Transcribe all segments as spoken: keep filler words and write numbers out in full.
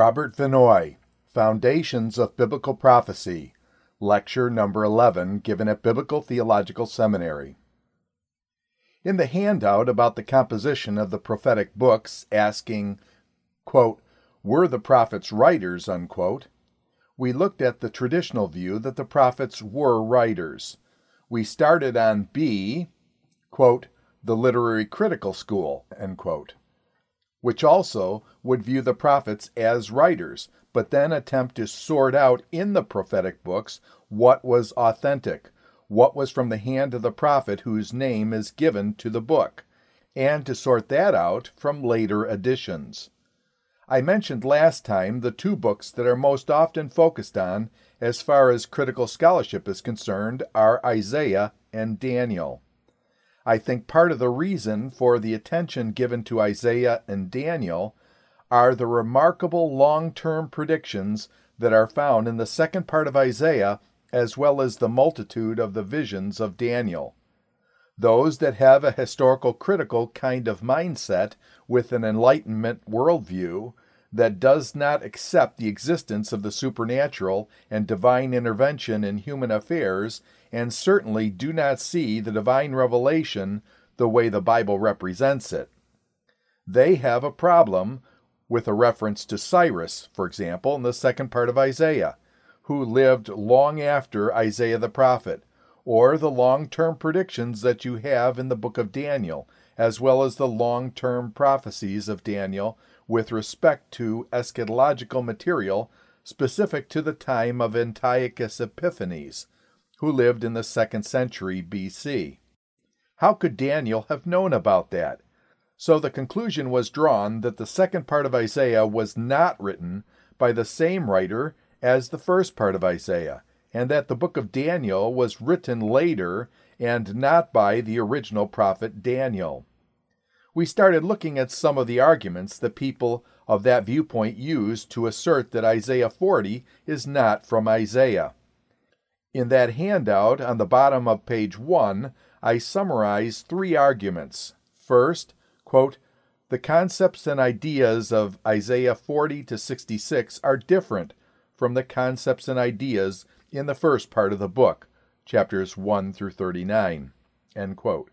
Robert Vinoy, Foundations of Biblical Prophecy, Lecture Number eleven, given at Biblical Theological Seminary. In the handout about the composition of the prophetic books, asking, quote, were the prophets writers, unquote, we looked at the traditional view that the prophets were writers. We started on B, quote, the literary critical school, end quote, which also would view the prophets as writers, but then attempt to sort out in the prophetic books what was authentic, what was from the hand of the prophet whose name is given to the book, and to sort that out from later additions. I mentioned last time the two books that are most often focused on as far as critical scholarship is concerned are Isaiah and Daniel. I think part of the reason for the attention given to Isaiah and Daniel are the remarkable long-term predictions that are found in the second part of Isaiah, as well as the multitude of the visions of Daniel. Those that have a historical critical kind of mindset with an Enlightenment worldview that does not accept the existence of the supernatural and divine intervention in human affairs, and certainly do not see the divine revelation the way the Bible represents it. They have a problem with a reference to Cyrus, for example, in the second part of Isaiah, who lived long after Isaiah the prophet, or the long-term predictions that you have in the book of Daniel, as well as the long-term prophecies of Daniel with respect to eschatological material specific to the time of Antiochus Epiphanes, who lived in the second century B C. How could Daniel have known about that? So the conclusion was drawn that the second part of Isaiah was not written by the same writer as the first part of Isaiah, and that the book of Daniel was written later and not by the original prophet Daniel. We started looking at some of the arguments that people of that viewpoint used to assert that Isaiah forty is not from Isaiah. In that handout on the bottom of page one, I summarized three arguments. First, quote, the concepts and ideas of Isaiah forty to sixty-six are different from the concepts and ideas in the first part of the book, chapters one through thirty-nine, end quote.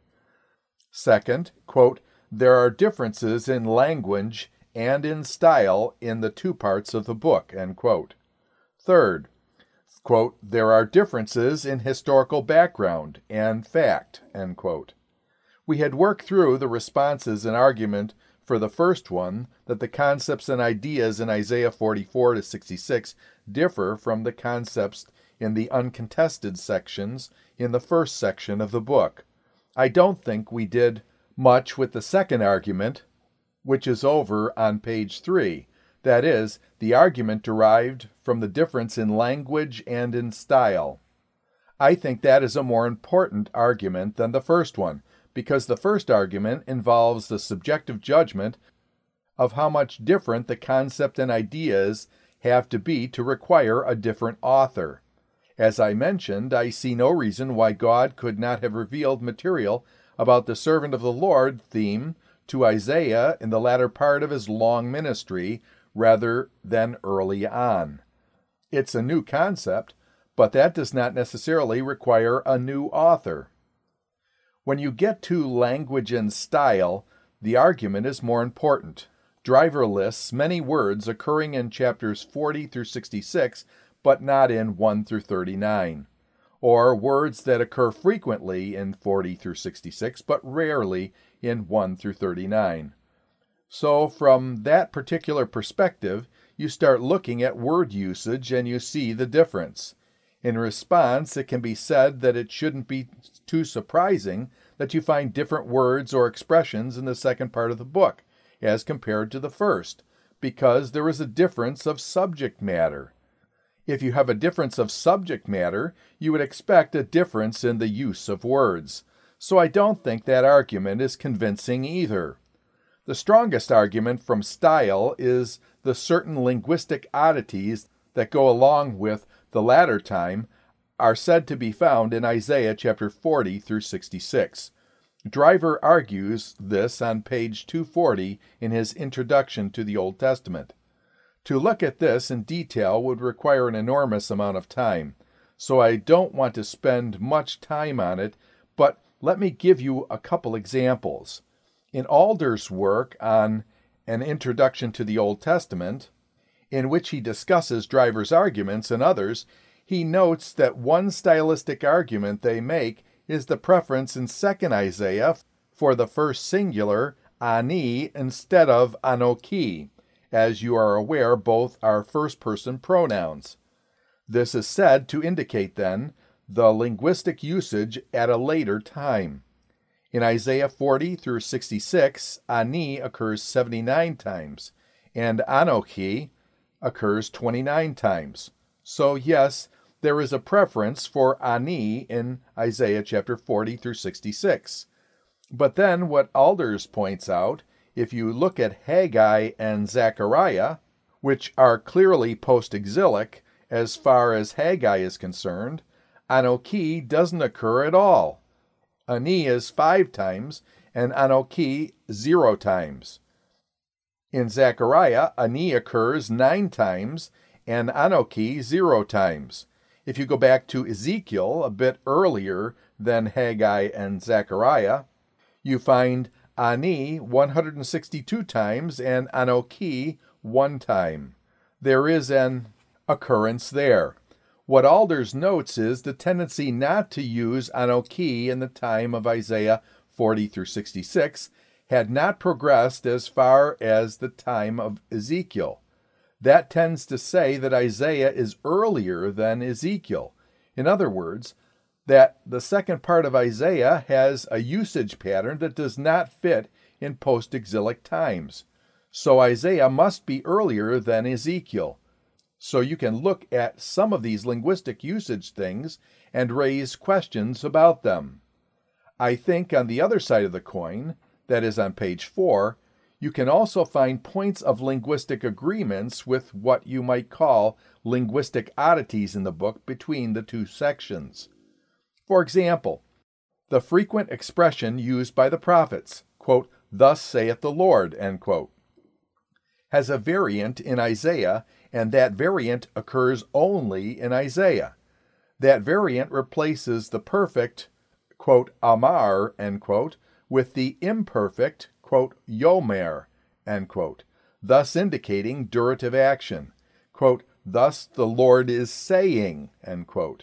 Second, quote, there are differences in language and in style in the two parts of the book, end quote. Third, quote, there are differences in historical background and fact, end quote. We had worked through the responses and argument for the first one that the concepts and ideas in Isaiah forty-four to sixty-six differ from the concepts in the uncontested sections in the first section of the book. I don't think we did much with the second argument, which is over on page three. That is, the argument derived from the difference in language and in style. I think that is a more important argument than the first one, because the first argument involves the subjective judgment of how much different the concept and ideas have to be to require a different author. As I mentioned, I see no reason why God could not have revealed material about the servant of the Lord theme to Isaiah in the latter part of his long ministry rather than early on. It's a new concept, but that does not necessarily require a new author. When you get to language and style, the argument is more important. Driver lists many words occurring in chapters forty through sixty-six, but not in one through thirty-nine. Or words that occur frequently in forty through sixty-six, but rarely in one through thirty-nine. So from that particular perspective, you start looking at word usage and you see the difference. In response, it can be said that it shouldn't be too surprising that you find different words or expressions in the second part of the book as compared to the first, because there is a difference of subject matter. If you have a difference of subject matter, you would expect a difference in the use of words. So I don't think that argument is convincing either. The strongest argument from style is the certain linguistic oddities that go along with the latter time are said to be found in Isaiah chapter forty through sixty-six. Driver argues this on page two forty in his Introduction to the Old Testament. To look at this in detail would require an enormous amount of time, so I don't want to spend much time on it, but let me give you a couple examples. In Alder's work on An Introduction to the Old Testament, in which he discusses Driver's arguments and others, he notes that one stylistic argument they make is the preference in Second Isaiah for the first singular, ani, instead of anoki. As you are aware, both are first-person pronouns. This is said to indicate, then, the linguistic usage at a later time. In Isaiah forty through sixty-six, ani occurs seventy-nine times, and anoki occurs twenty-nine times. So yes, there is a preference for ani in Isaiah chapter forty through sixty-six. But then what Alders points out, if you look at Haggai and Zechariah, which are clearly post-exilic as far as Haggai is concerned, anoki doesn't occur at all. Ani is five times, and anoki zero times. In Zechariah, ani occurs nine times, and anoki zero times. If you go back to Ezekiel, a bit earlier than Haggai and Zechariah, you find ani one hundred sixty-two times and anoki one time. There is an occurrence there. What Alders notes is the tendency not to use anoki in the time of Isaiah forty through sixty-six had not progressed as far as the time of Ezekiel. That tends to say that Isaiah is earlier than Ezekiel. In other words, that the second part of Isaiah has a usage pattern that does not fit in post-exilic times. So Isaiah must be earlier than Ezekiel. So you can look at some of these linguistic usage things and raise questions about them. I think on the other side of the coin, that is on page four, you can also find points of linguistic agreements with what you might call linguistic oddities in the book between the two sections. For example, the frequent expression used by the prophets, quote, "Thus saith the Lord," end quote, has a variant in Isaiah, and that variant occurs only in Isaiah. That variant replaces the perfect, quote, "amar," end quote, with the imperfect, quote, "yomer," end quote, thus indicating durative action, quote, "Thus the Lord is saying," end quote.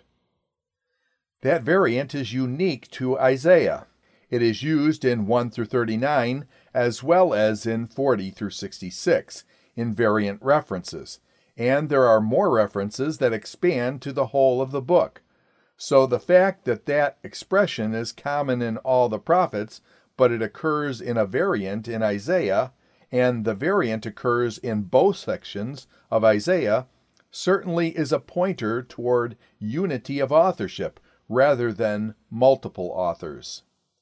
That variant is unique to Isaiah. It is used in one through thirty-nine as well as in forty through sixty-six in variant references, and there are more references that expand to the whole of the book. So the fact that that expression is common in all the prophets, but it occurs in a variant in Isaiah, and the variant occurs in both sections of Isaiah, certainly is a pointer toward unity of authorship rather than multiple authors.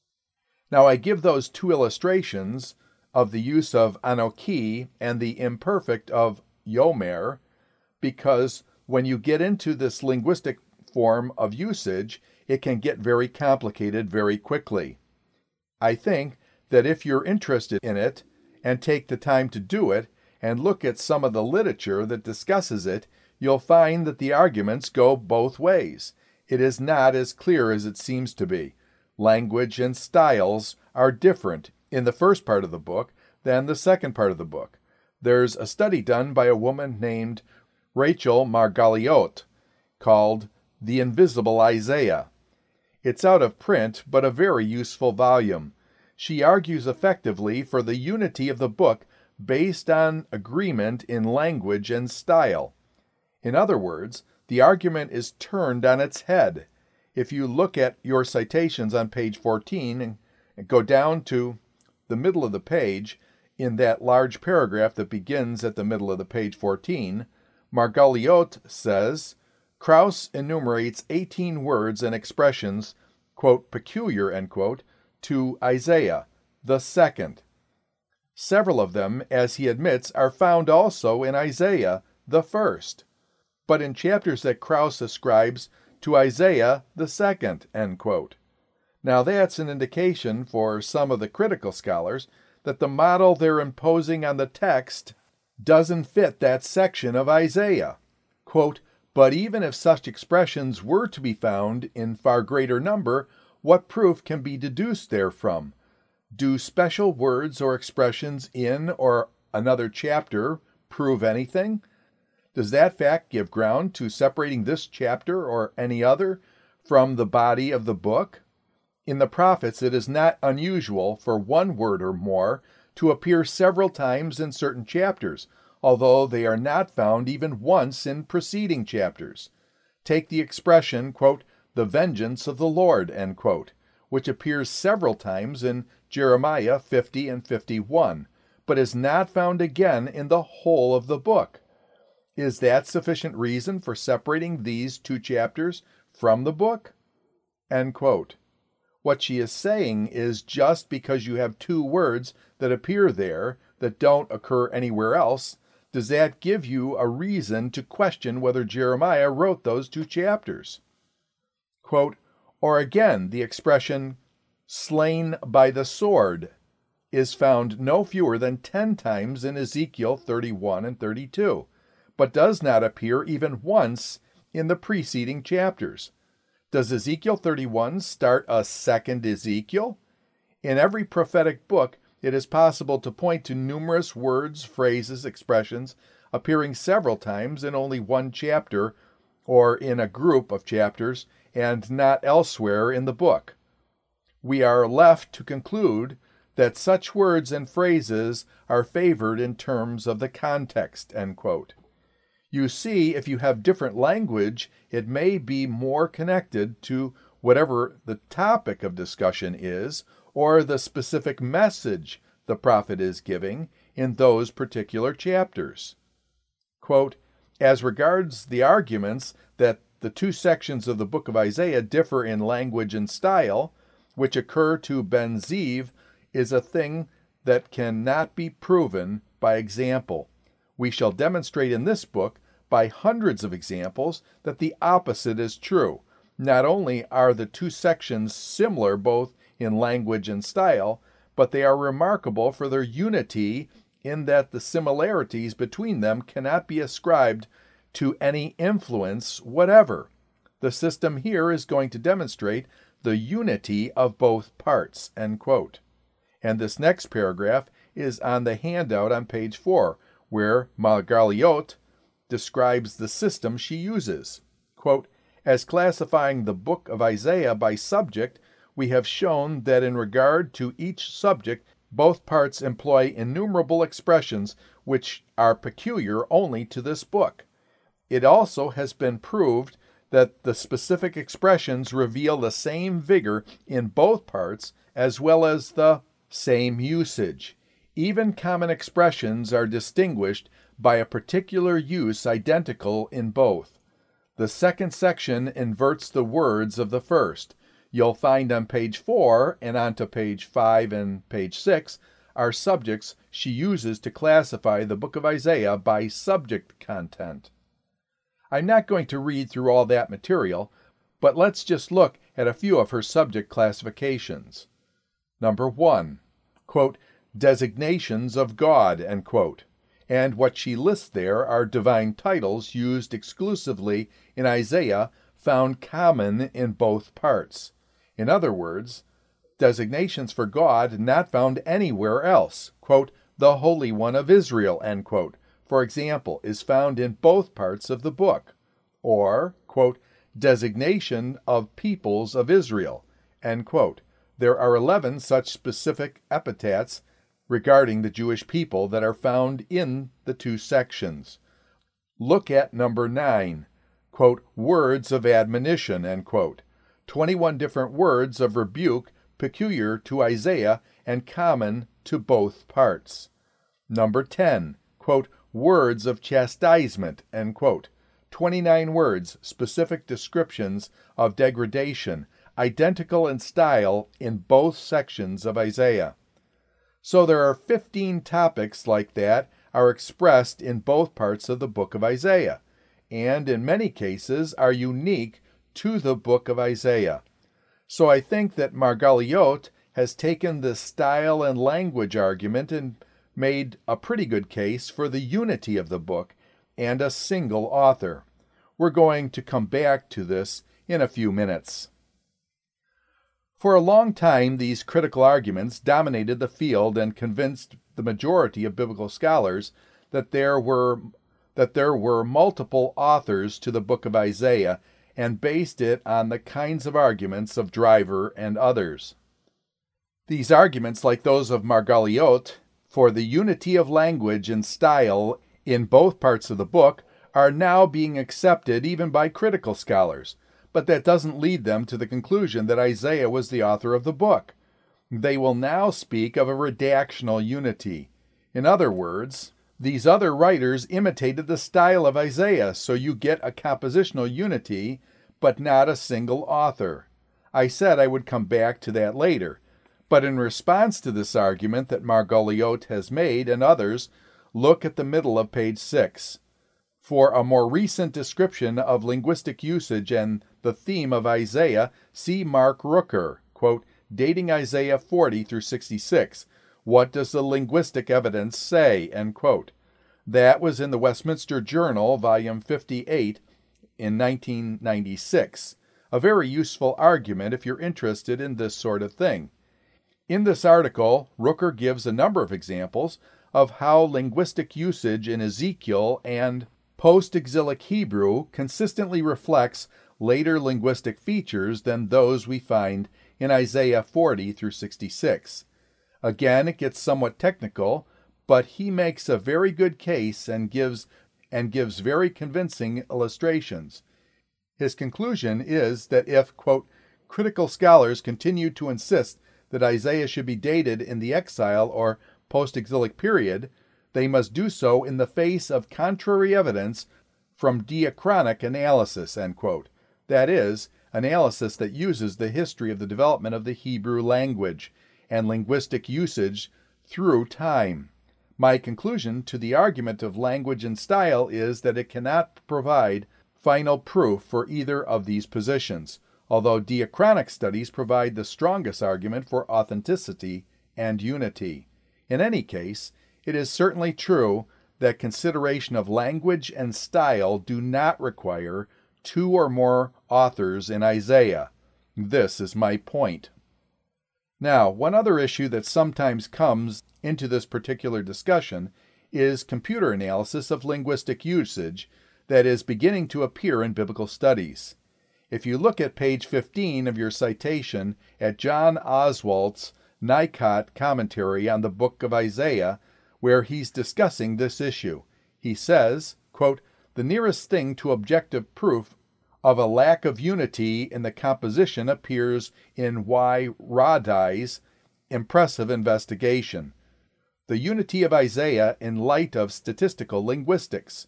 Now I give those two illustrations of the use of anoki and the imperfect of yomer because when you get into this linguistic form of usage, it can get very complicated very quickly. I think that if you're interested in it and take the time to do it and look at some of the literature that discusses it, you'll find that the arguments go both ways. It is not as clear as it seems to be. Language and styles are different in the first part of the book than the second part of the book. There's a study done by a woman named Rachel Margoliot called The Invisible Isaiah. It's out of print, but a very useful volume. She argues effectively for the unity of the book based on agreement in language and style. In other words, the argument is turned on its head. If you look at your citations on page fourteen and go down to the middle of the page, in that large paragraph that begins at the middle of the page fourteen, Margoliot says, Krauss enumerates eighteen words and expressions, quote, peculiar, end quote, to Isaiah, the second. Several of them, as he admits, are found also in Isaiah, the first, but in chapters that Krauss ascribes to Isaiah, the second, end quote. Now that's an indication for some of the critical scholars that the model they're imposing on the text doesn't fit that section of Isaiah. Quote, but even if such expressions were to be found in far greater number, what proof can be deduced therefrom? Do special words or expressions in or another chapter prove anything? Does that fact give ground to separating this chapter or any other from the body of the book? In the prophets, it is not unusual for one word or more to appear several times in certain chapters, although they are not found even once in preceding chapters. Take the expression, quote, the vengeance of the Lord, end quote, which appears several times in Jeremiah fifty and fifty-one, but is not found again in the whole of the book. Is that sufficient reason for separating these two chapters from the book? End quote. What she is saying is just because you have two words that appear there that don't occur anywhere else, does that give you a reason to question whether Jeremiah wrote those two chapters? Quote, or again, the expression, slain by the sword, is found no fewer than ten times in Ezekiel thirty-one and thirty-two, but does not appear even once in the preceding chapters. Does Ezekiel thirty-one start a second Ezekiel? In every prophetic book, it is possible to point to numerous words, phrases, expressions appearing several times in only one chapter or in a group of chapters and not elsewhere in the book. We are left to conclude that such words and phrases are favored in terms of the context, end quote. You see, if you have different language, it may be more connected to whatever the topic of discussion is, or the specific message the prophet is giving in those particular chapters. Quote, as regards the arguments that the two sections of the book of Isaiah differ in language and style, which occur to Ben Ziv, is a thing that cannot be proven by example. We shall demonstrate in this book by hundreds of examples that the opposite is true. Not only are the two sections similar both in language and style, but they are remarkable for their unity in that the similarities between them cannot be ascribed to any influence whatever. The system here is going to demonstrate the unity of both parts, end quote. And this next paragraph is on the handout on page four, where Margoliot describes the system she uses. Quote, as classifying the book of Isaiah by subject, we have shown that in regard to each subject, both parts employ innumerable expressions which are peculiar only to this book. It also has been proved that the specific expressions reveal the same vigor in both parts as well as the same usage. Even common expressions are distinguished by a particular use identical in both. The second section inverts the words of the first. You'll find on page four and onto page five and page six are subjects she uses to classify the book of Isaiah by subject content. I'm not going to read through all that material, but let's just look at a few of her subject classifications. Number one, quote, designations of God, end quote. And what she lists there are divine titles used exclusively in Isaiah, found common in both parts. In other words, designations for God not found anywhere else. Quote, the Holy One of Israel, end quote, for example, is found in both parts of the book. Or, quote, designation of peoples of Israel, end quote. There are eleven such specific epithets regarding the Jewish people that are found in the two sections. Look at number nine, quote, words of admonition, end quote. twenty-one different words of rebuke peculiar to Isaiah and common to both parts. Number ten, quote, words of chastisement, end quote. twenty-nine words, specific descriptions of degradation, identical in style in both sections of Isaiah. So there are fifteen topics like that are expressed in both parts of the book of Isaiah, and in many cases are unique to the book of Isaiah. So I think that Margoliot has taken the style and language argument and made a pretty good case for the unity of the book and a single author. We're going to come back to this in a few minutes. For a long time, these critical arguments dominated the field and convinced the majority of biblical scholars that there were that there were multiple authors to the book of Isaiah, and based it on the kinds of arguments of Driver and others. These arguments, like those of Margoliouth, for the unity of language and style in both parts of the book, are now being accepted even by critical scholars, but that doesn't lead them to the conclusion that Isaiah was the author of the book. They will now speak of a redactional unity. In other words, these other writers imitated the style of Isaiah, so you get a compositional unity, but not a single author. I said I would come back to that later, but in response to this argument that Margoliouth has made and others, look at the middle of page six. For a more recent description of linguistic usage and the theme of Isaiah, see Mark Rooker, quote, dating Isaiah forty through sixty-six. What does the linguistic evidence say? End quote. That was in the Westminster Journal, volume fifty-eight, in nineteen ninety-six. A very useful argument if you're interested in this sort of thing. In this article, Rooker gives a number of examples of how linguistic usage in Ezekiel and post-exilic Hebrew consistently reflects later linguistic features than those we find in Isaiah forty through sixty-six. Again, it gets somewhat technical, but he makes a very good case and gives and gives very convincing illustrations. His conclusion is that if, quote, critical scholars continue to insist that Isaiah should be dated in the exile or post-exilic period, they must do so in the face of contrary evidence from diachronic analysis, end quote. That is, analysis that uses the history of the development of the Hebrew language and linguistic usage through time. My conclusion to the argument of language and style is that it cannot provide final proof for either of these positions, although diachronic studies provide the strongest argument for authenticity and unity. In any case, it is certainly true that consideration of language and style do not require two or more authors in Isaiah. This is my point. Now, one other issue that sometimes comes into this particular discussion is computer analysis of linguistic usage that is beginning to appear in biblical studies. If you look at page fifteen of your citation at John Oswalt's Nikot commentary on the book of Isaiah, where he's discussing this issue, he says, quote, the nearest thing to objective proof of a lack of unity in the composition appears in Y. Raddai's impressive investigation. The unity of Isaiah in light of statistical linguistics.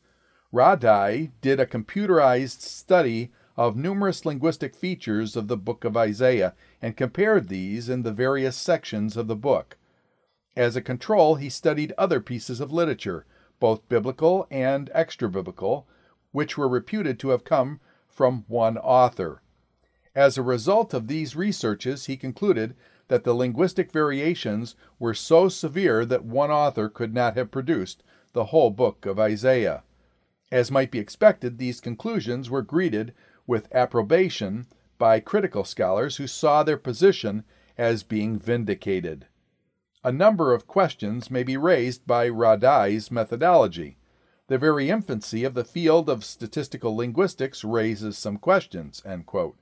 Raddai did a computerized study of numerous linguistic features of the book of Isaiah and compared these in the various sections of the book. As a control, he studied other pieces of literature, both biblical and extra-biblical, which were reputed to have come from one author. As a result of these researches, he concluded that the linguistic variations were so severe that one author could not have produced the whole book of Isaiah. As might be expected, these conclusions were greeted with approbation by critical scholars who saw their position as being vindicated. A number of questions may be raised by Raddai's methodology. The very infancy of the field of statistical linguistics raises some questions, end quote.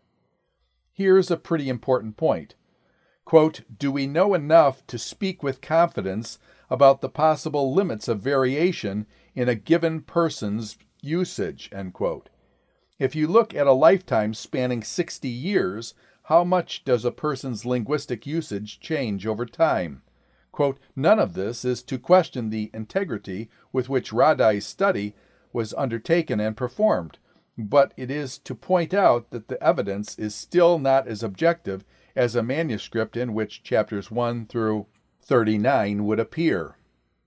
Here's a pretty important point. Quote, do we know enough to speak with confidence about the possible limits of variation in a given person's usage, end quote. If you look at a lifetime spanning sixty years, how much does a person's linguistic usage change over time? Quote, none of this is to question the integrity with which Raddai's study was undertaken and performed, but it is to point out that the evidence is still not as objective as a manuscript in which chapters one through thirty-nine would appear.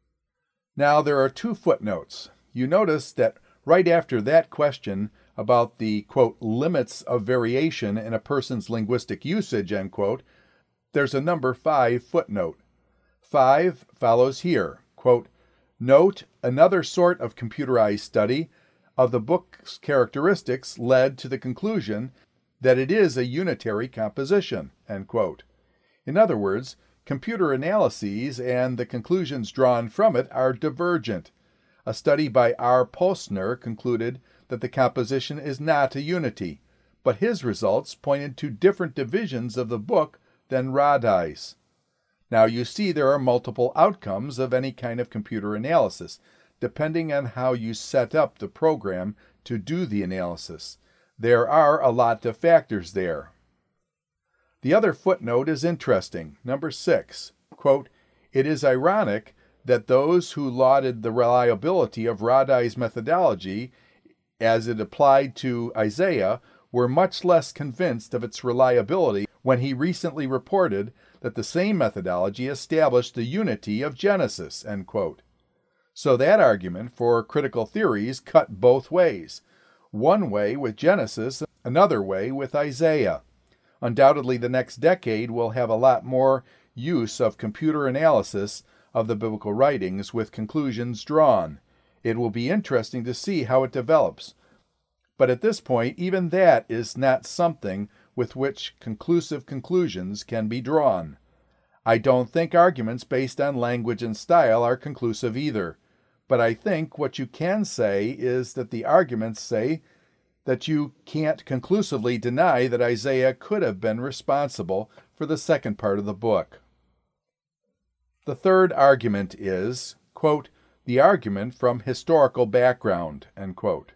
Now there are two footnotes. You notice that right after that question about the, quote, limits of variation in a person's linguistic usage, end quote, there's a number five footnote. Five follows here, quote, "Note, another sort of computerized study of the book's characteristics led to the conclusion that it is a unitary composition," end quote. In other words, computer analyses and the conclusions drawn from it are divergent. A study by R. Postner concluded that the composition is not a unity, but his results pointed to different divisions of the book than Raddai's. Now you see there are multiple outcomes of any kind of computer analysis, depending on how you set up the program to do the analysis. There are a lot of factors there. The other footnote is interesting. Number six, quote, "It is ironic that those who lauded the reliability of Raddai's methodology as it applied to Isaiah were much less convinced of its reliability when he recently reported that the same methodology established the unity of Genesis," end quote. So that argument for critical theories cut both ways. One way with Genesis, another way with Isaiah. Undoubtedly, the next decade will have a lot more use of computer analysis of the biblical writings with conclusions drawn. It will be interesting to see how it develops. But at this point, even that is not something with which conclusive conclusions can be drawn. I don't think arguments based on language and style are conclusive either. But I think what you can say is that the arguments say that you can't conclusively deny that Isaiah could have been responsible for the second part of the book. The third argument is, quote, "the argument from historical background," end quote.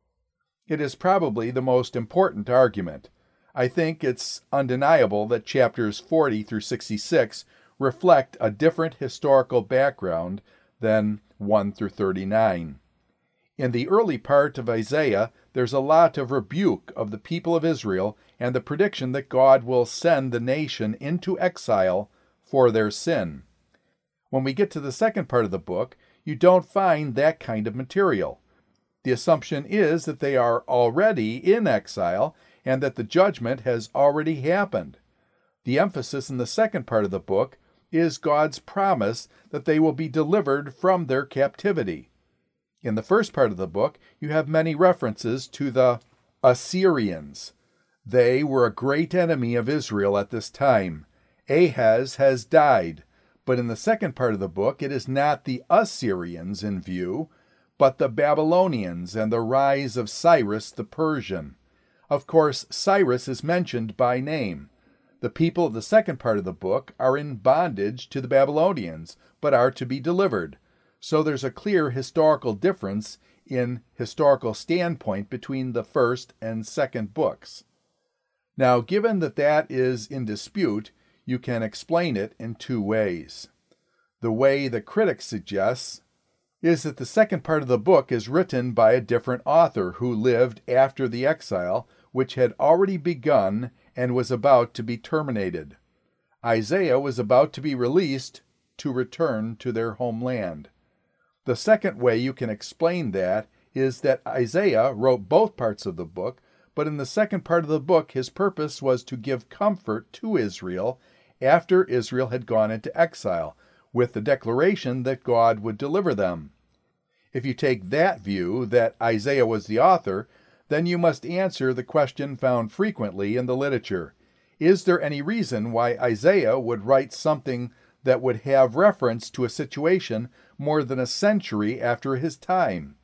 It is probably the most important argument. I think it's undeniable that chapters forty through sixty-six reflect a different historical background than one through thirty-nine. In the early part of Isaiah, there's a lot of rebuke of the people of Israel and the prediction that God will send the nation into exile for their sin. When we get to the second part of the book, you don't find that kind of material. The assumption is that they are already in exile and that the judgment has already happened. The emphasis in the second part of the book is God's promise that they will be delivered from their captivity. In the first part of the book, you have many references to the Assyrians. They were a great enemy of Israel at this time. Ahaz has died, but in the second part of the book, it is not the Assyrians in view, but the Babylonians and the rise of Cyrus the Persian. Of course, Cyrus is mentioned by name. The people of the second part of the book are in bondage to the Babylonians, but are to be delivered. So there's a clear historical difference in historical standpoint between the first and second books. Now, given that that is in dispute, you can explain it in two ways. The way the critic suggests is that the second part of the book is written by a different author who lived after the exile, which had already begun and was about to be terminated. Isaiah was about to be released to return to their homeland. The second way you can explain that is that Isaiah wrote both parts of the book, but in the second part of the book his purpose was to give comfort to Israel after Israel had gone into exile, with the declaration that God would deliver them. If you take that view, that Isaiah was the author, then you must answer the question found frequently in the literature. Is there any reason why Isaiah would write something that would have reference to a situation more than a century after his time?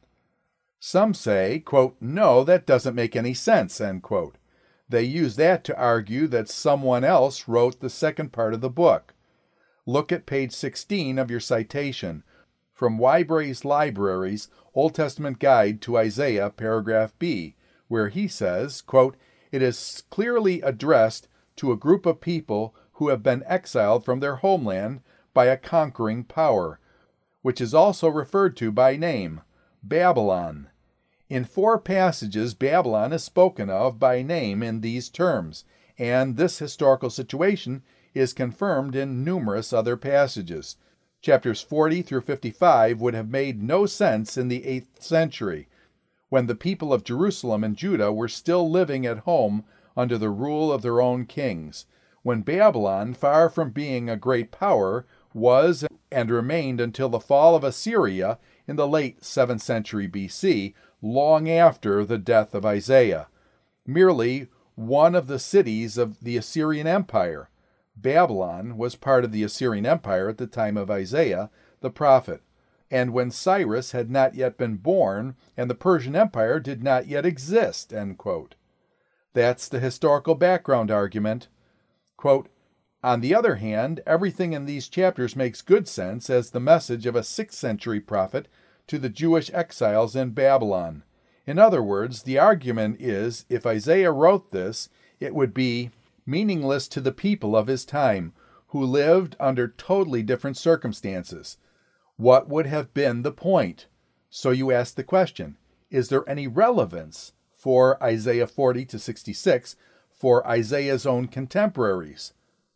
Some say, quote, "No, that doesn't make any sense," end quote. They use that to argue that someone else wrote the second part of the book. Look at page sixteen of your citation, from Whybra's Library's Old Testament Guide to Isaiah, paragraph B, where he says, quote, "It is clearly addressed to a group of people who have been exiled from their homeland by a conquering power, which is also referred to by name, Babylon. In four passages, Babylon is spoken of by name in these terms, and this historical situation is confirmed in numerous other passages. Chapters forty through fifty-five would have made no sense in the eighth century, when the people of Jerusalem and Judah were still living at home under the rule of their own kings, when Babylon, far from being a great power, was and remained until the fall of Assyria in the late seventh century B C, long after the death of Isaiah. Merely one of the cities of the Assyrian Empire. Babylon was part of the Assyrian Empire at the time of Isaiah the prophet, and when Cyrus had not yet been born and the Persian Empire did not yet exist. End quote. That's the historical background argument. Quote, on the other hand, everything in these chapters makes good sense as the message of a sixth century prophet to the Jewish exiles in Babylon. In other words, the argument is, if Isaiah wrote this, it would be meaningless to the people of his time, who lived under totally different circumstances. What would have been the point? So you ask the question, is there any relevance for Isaiah forty to sixty-six for Isaiah's own contemporaries?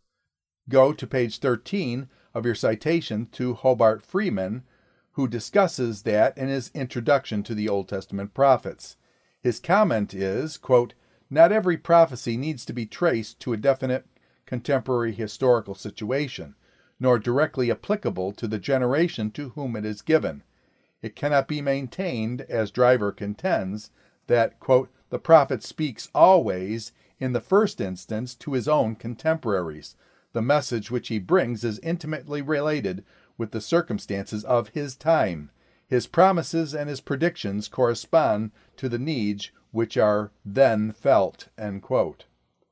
Go to page thirteen of your citation to Hobart Freeman, who discusses that in his introduction to the Old Testament prophets. His comment is, quote, not every prophecy needs to be traced to a definite contemporary historical situation, nor directly applicable to the generation to whom it is given. It cannot be maintained, as Driver contends, that, quote, the prophet speaks always, in the first instance, to his own contemporaries. The message which he brings is intimately related with the circumstances of his time. His promises and his predictions correspond to the needs which are then felt. End quote.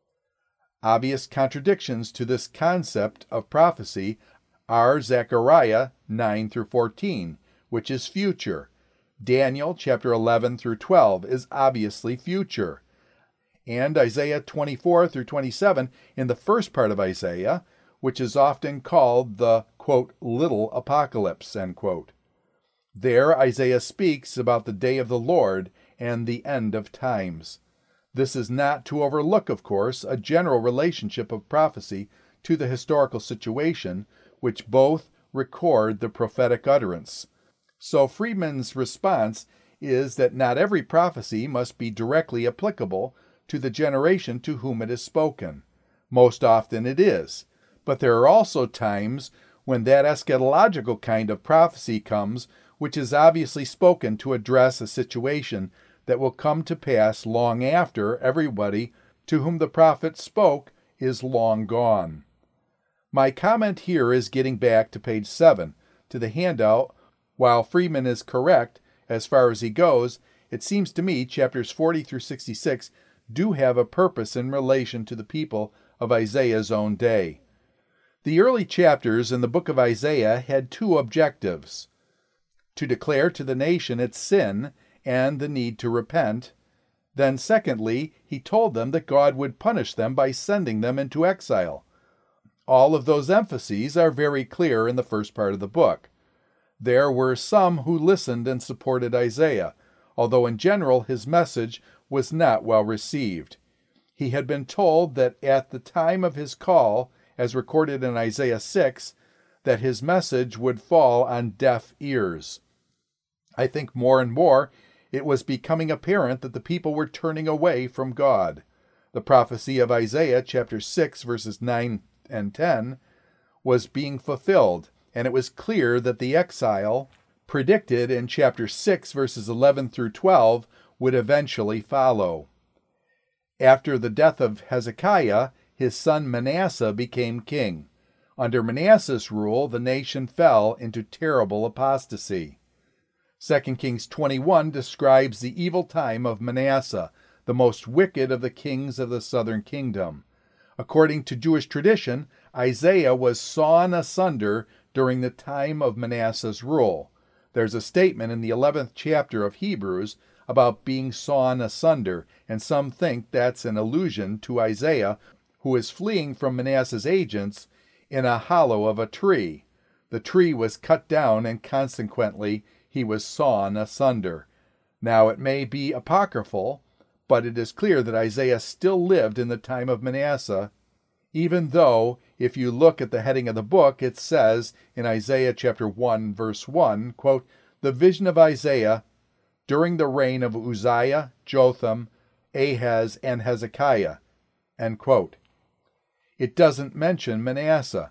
Obvious contradictions to this concept of prophecy are Zechariah nine through fourteen, which is future. Daniel chapter eleven through twelve is obviously future. And Isaiah twenty-four through twenty-seven in the first part of Isaiah, which is often called the, quote, little apocalypse, end quote. There Isaiah speaks about the day of the Lord and the end of times. This is not to overlook, of course, a general relationship of prophecy to the historical situation, which both record the prophetic utterance. So Freeman's response is that not every prophecy must be directly applicable to the generation to whom it is spoken. Most often it is, but there are also times when that eschatological kind of prophecy comes, which is obviously spoken to address a situation that will come to pass long after everybody to whom the prophet spoke is long gone. My comment here is getting back to page seven, to the handout. While Freeman is correct as far as he goes, it seems to me chapters forty through sixty-six do have a purpose in relation to the people of Isaiah's own day. The early chapters in the book of Isaiah had two objectives: to declare to the nation its sin and the need to repent. Then secondly, he told them that God would punish them by sending them into exile. All of those emphases are very clear in the first part of the book. There were some who listened and supported Isaiah, although in general his message was not well received. He had been told that at the time of his call, as recorded in Isaiah six, that his message would fall on deaf ears. I think more and more it was becoming apparent that the people were turning away from God. The prophecy of Isaiah chapter six verses nine and ten was being fulfilled, and it was clear that the exile predicted in chapter six verses eleven through twelve would eventually follow. After the death of Hezekiah, his son Manasseh became king. Under Manasseh's rule, the nation fell into terrible apostasy. Second Kings twenty-one describes the evil time of Manasseh, the most wicked of the kings of the southern kingdom. According to Jewish tradition, Isaiah was sawn asunder during the time of Manasseh's rule. There's a statement in the eleventh chapter of Hebrews about being sawn asunder, and some think that's an allusion to Isaiah, who is fleeing from Manasseh's agents in a hollow of a tree. The tree was cut down, and consequently he was sawn asunder. Now it may be apocryphal, but it is clear that Isaiah still lived in the time of Manasseh, even though, if you look at the heading of the book, it says in Isaiah chapter one, verse one, quote, the vision of Isaiah during the reign of Uzziah, Jotham, Ahaz, and Hezekiah, end quote. It doesn't mention Manasseh,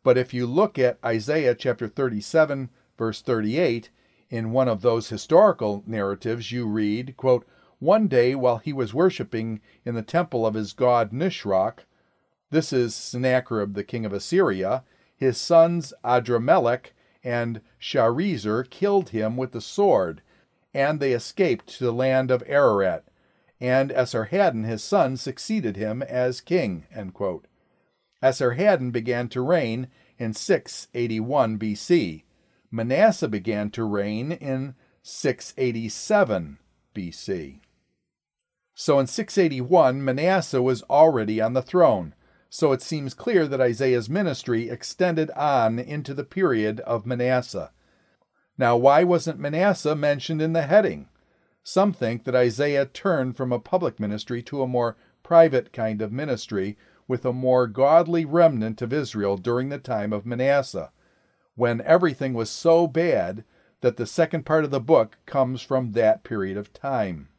But if you look at Isaiah chapter thirty-seven, verse thirty-eight, in one of those historical narratives, you read, quote, "One day while he was worshiping in the temple of his god Nisroch," this is Sennacherib, the king of Assyria, "his sons Adramelech and Sharezer killed him with the sword, and they escaped to the land of Ararat, and Esarhaddon his son succeeded him as king." End quote. Esarhaddon began to reign in six eighty-one B C. Manasseh began to reign in six eighty-seven B C. So in six eighty-one, Manasseh was already on the throne. So it seems clear that Isaiah's ministry extended on into the period of Manasseh. Now, why wasn't Manasseh mentioned in the heading? Some think that Isaiah turned from a public ministry to a more private kind of ministry with a more godly remnant of Israel during the time of Manasseh, when everything was so bad that the second part of the book comes from that period of time.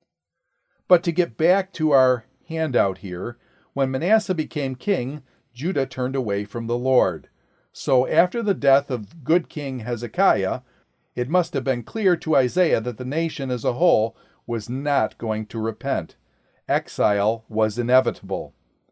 But to get back to our handout here, when Manasseh became king, Judah turned away from the Lord. So after the death of good King Hezekiah, it must have been clear to Isaiah that the nation as a whole was not going to repent. Exile was inevitable.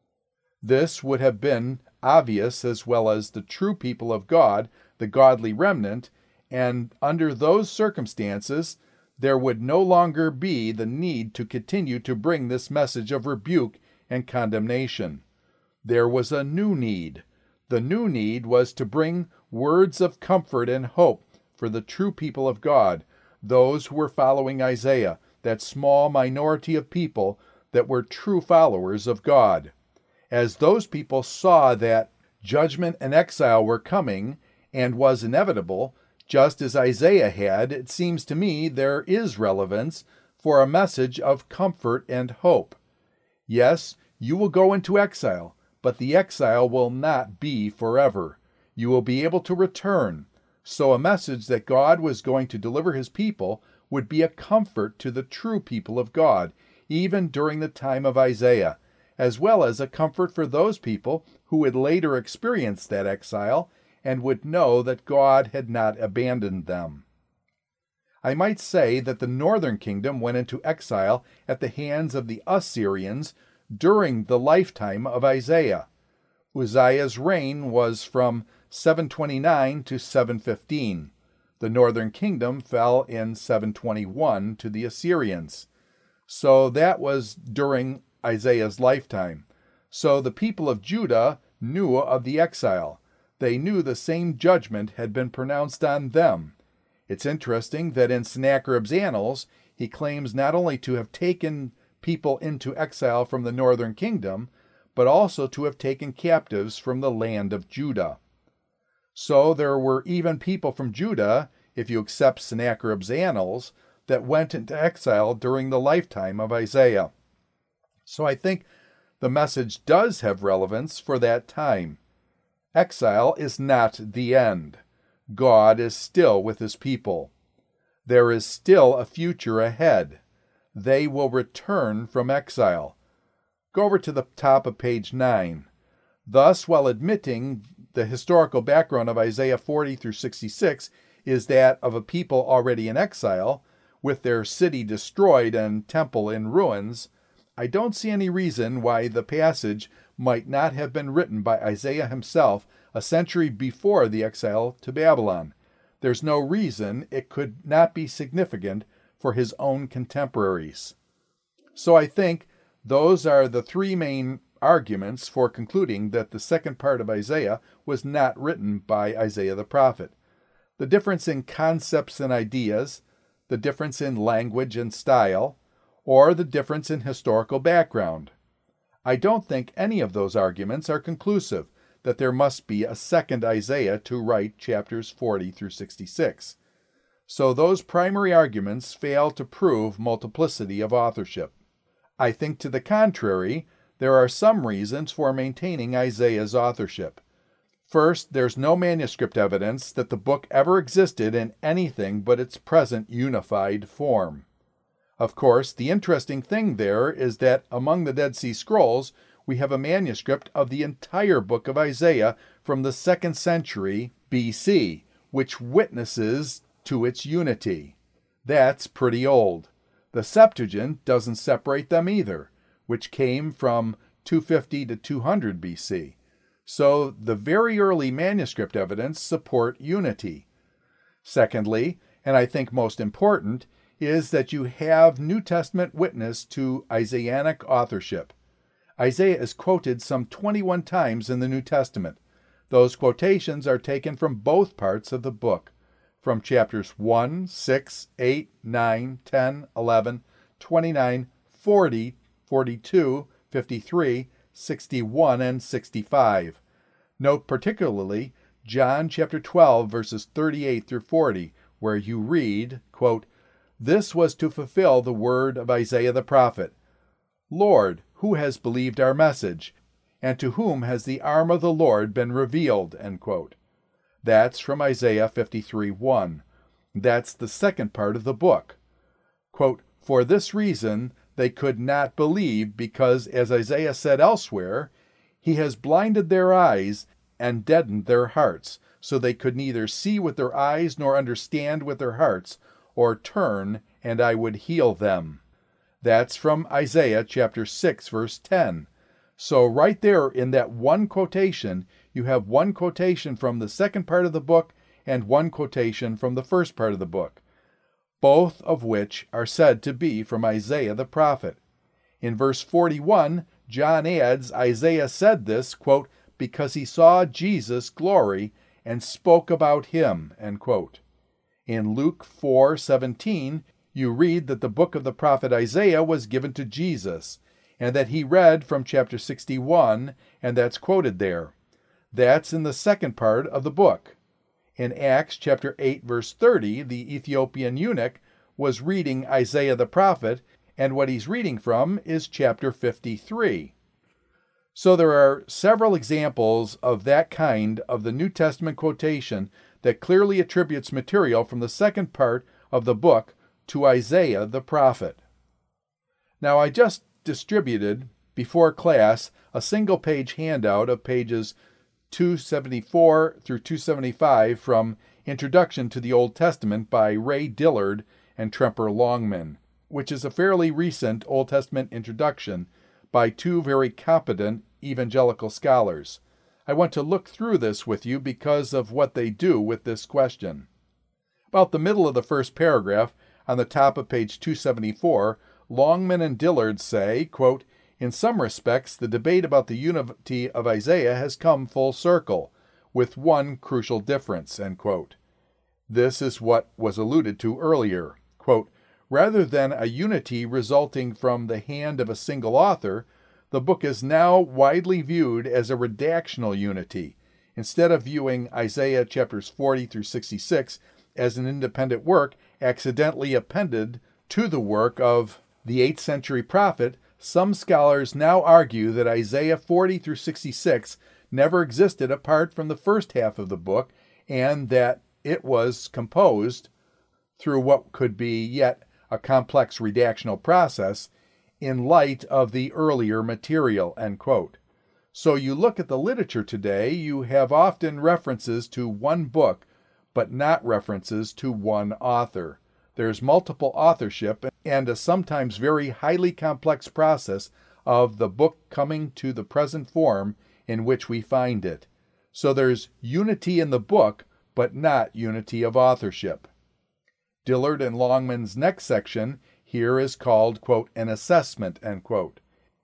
This would have been obvious, as well as the true people of God, the godly remnant, and under those circumstances, there would no longer be the need to continue to bring this message of rebuke and condemnation. There was a new need. The new need was to bring words of comfort and hope for the true people of God, those who were following Isaiah, that small minority of people that were true followers of God. As those people saw that judgment and exile were coming and was inevitable, just as Isaiah had, it seems to me there is relevance for a message of comfort and hope. Yes, you will go into exile, but the exile will not be forever. You will be able to return. So a message that God was going to deliver his people would be a comfort to the true people of God, even during the time of Isaiah, as well as a comfort for those people who would later experience that exile and would know that God had not abandoned them. I might say that the northern kingdom went into exile at the hands of the Assyrians during the lifetime of Isaiah. Uzziah's reign was from seven twenty-nine to seven fifteen. The northern kingdom fell in seven twenty-one to the Assyrians. So that was during Isaiah's lifetime. So the people of Judah knew of the exile. They knew the same judgment had been pronounced on them. It's interesting that in Sennacherib's annals, he claims not only to have taken people into exile from the northern kingdom, but also to have taken captives from the land of Judah. So there were even people from Judah, if you accept Sennacherib's annals, that went into exile during the lifetime of Isaiah. So I think the message does have relevance for that time. Exile is not the end. God is still with his people. There is still a future ahead. They will return from exile. Go over to the top of page nine. Thus, while admitting the historical background of Isaiah forty through sixty-six is that of a people already in exile, with their city destroyed and temple in ruins, I don't see any reason why the passage might not have been written by Isaiah himself a century before the exile to Babylon. There's no reason it could not be significant for his own contemporaries. So I think those are the three main arguments for concluding that the second part of Isaiah was not written by Isaiah the prophet. The difference in concepts and ideas, the difference in language and style, or the difference in historical background. I don't think any of those arguments are conclusive that there must be a second Isaiah to write chapters forty through sixty-six. So those primary arguments fail to prove multiplicity of authorship. I think to the contrary, there are some reasons for maintaining Isaiah's authorship. First, there's no manuscript evidence that the book ever existed in anything but its present unified form. Of course, the interesting thing there is that among the Dead Sea Scrolls, we have a manuscript of the entire book of Isaiah from the second century B C, which witnesses to its unity. That's pretty old. The Septuagint doesn't separate them either, which came from two fifty to two hundred B C. So the very early manuscript evidence support unity. Secondly, and I think most important, is that you have New Testament witness to Isaianic authorship. Isaiah is quoted some twenty-one times in the New Testament. Those quotations are taken from both parts of the book, from chapters one, six, eight, nine, ten, eleven, twenty-nine, forty, forty-two, fifty-three, sixty-one, and sixty-five. Note particularly John chapter twelve, verses thirty-eight through forty, where you read, quote, "This was to fulfill the word of Isaiah the prophet. Lord, who has believed our message? And to whom has the arm of the Lord been revealed?" End quote. That's from Isaiah fifty-three one. That's the second part of the book. Quote, "For this reason they could not believe, because, as Isaiah said elsewhere, he has blinded their eyes and deadened their hearts, so they could neither see with their eyes nor understand with their hearts, or turn, and I would heal them." That's from Isaiah chapter six, verse ten. So right there in that one quotation, you have one quotation from the second part of the book and one quotation from the first part of the book, both of which are said to be from Isaiah the prophet. In verse forty-one, John adds, Isaiah said this, quote, "because he saw Jesus' glory and spoke about him," end quote. In Luke four seventeen, you read that the book of the prophet Isaiah was given to Jesus, and that he read from chapter sixty-one, and that's quoted there. That's in the second part of the book. In Acts chapter eight, verse thirty, the Ethiopian eunuch was reading Isaiah the prophet, and what he's reading from is chapter fifty-three. So there are several examples of that kind of the New Testament quotation that clearly attributes material from the second part of the book to Isaiah the prophet. Now, I just distributed before class a single-page handout of pages two seventy-four through two seventy-five from Introduction to the Old Testament by Ray Dillard and Tremper Longman, which is a fairly recent Old Testament introduction by two very competent evangelical scholars. I want to look through this with you because of what they do with this question. About the middle of the first paragraph, on the top of page two seventy-four, Longman and Dillard say, quote, "In some respects, the debate about the unity of Isaiah has come full circle, with one crucial difference," end quote. This is what was alluded to earlier. Quote, "Rather than a unity resulting from the hand of a single author, the book is now widely viewed as a redactional unity. Instead of viewing Isaiah chapters forty through sixty-six as an independent work accidentally appended to the work of the eighth century prophet, some scholars now argue that Isaiah forty through sixty-six never existed apart from the first half of the book, and that it was composed through what could be yet a complex redactional process in light of the earlier material," end quote. So you look at the literature today, you have often references to one book, but not references to one author. There's multiple authorship and a sometimes very highly complex process of the book coming to the present form in which we find it. So there's unity in the book, but not unity of authorship. Dillard and Longman's next section here is called, quote, "an assessment," end quote.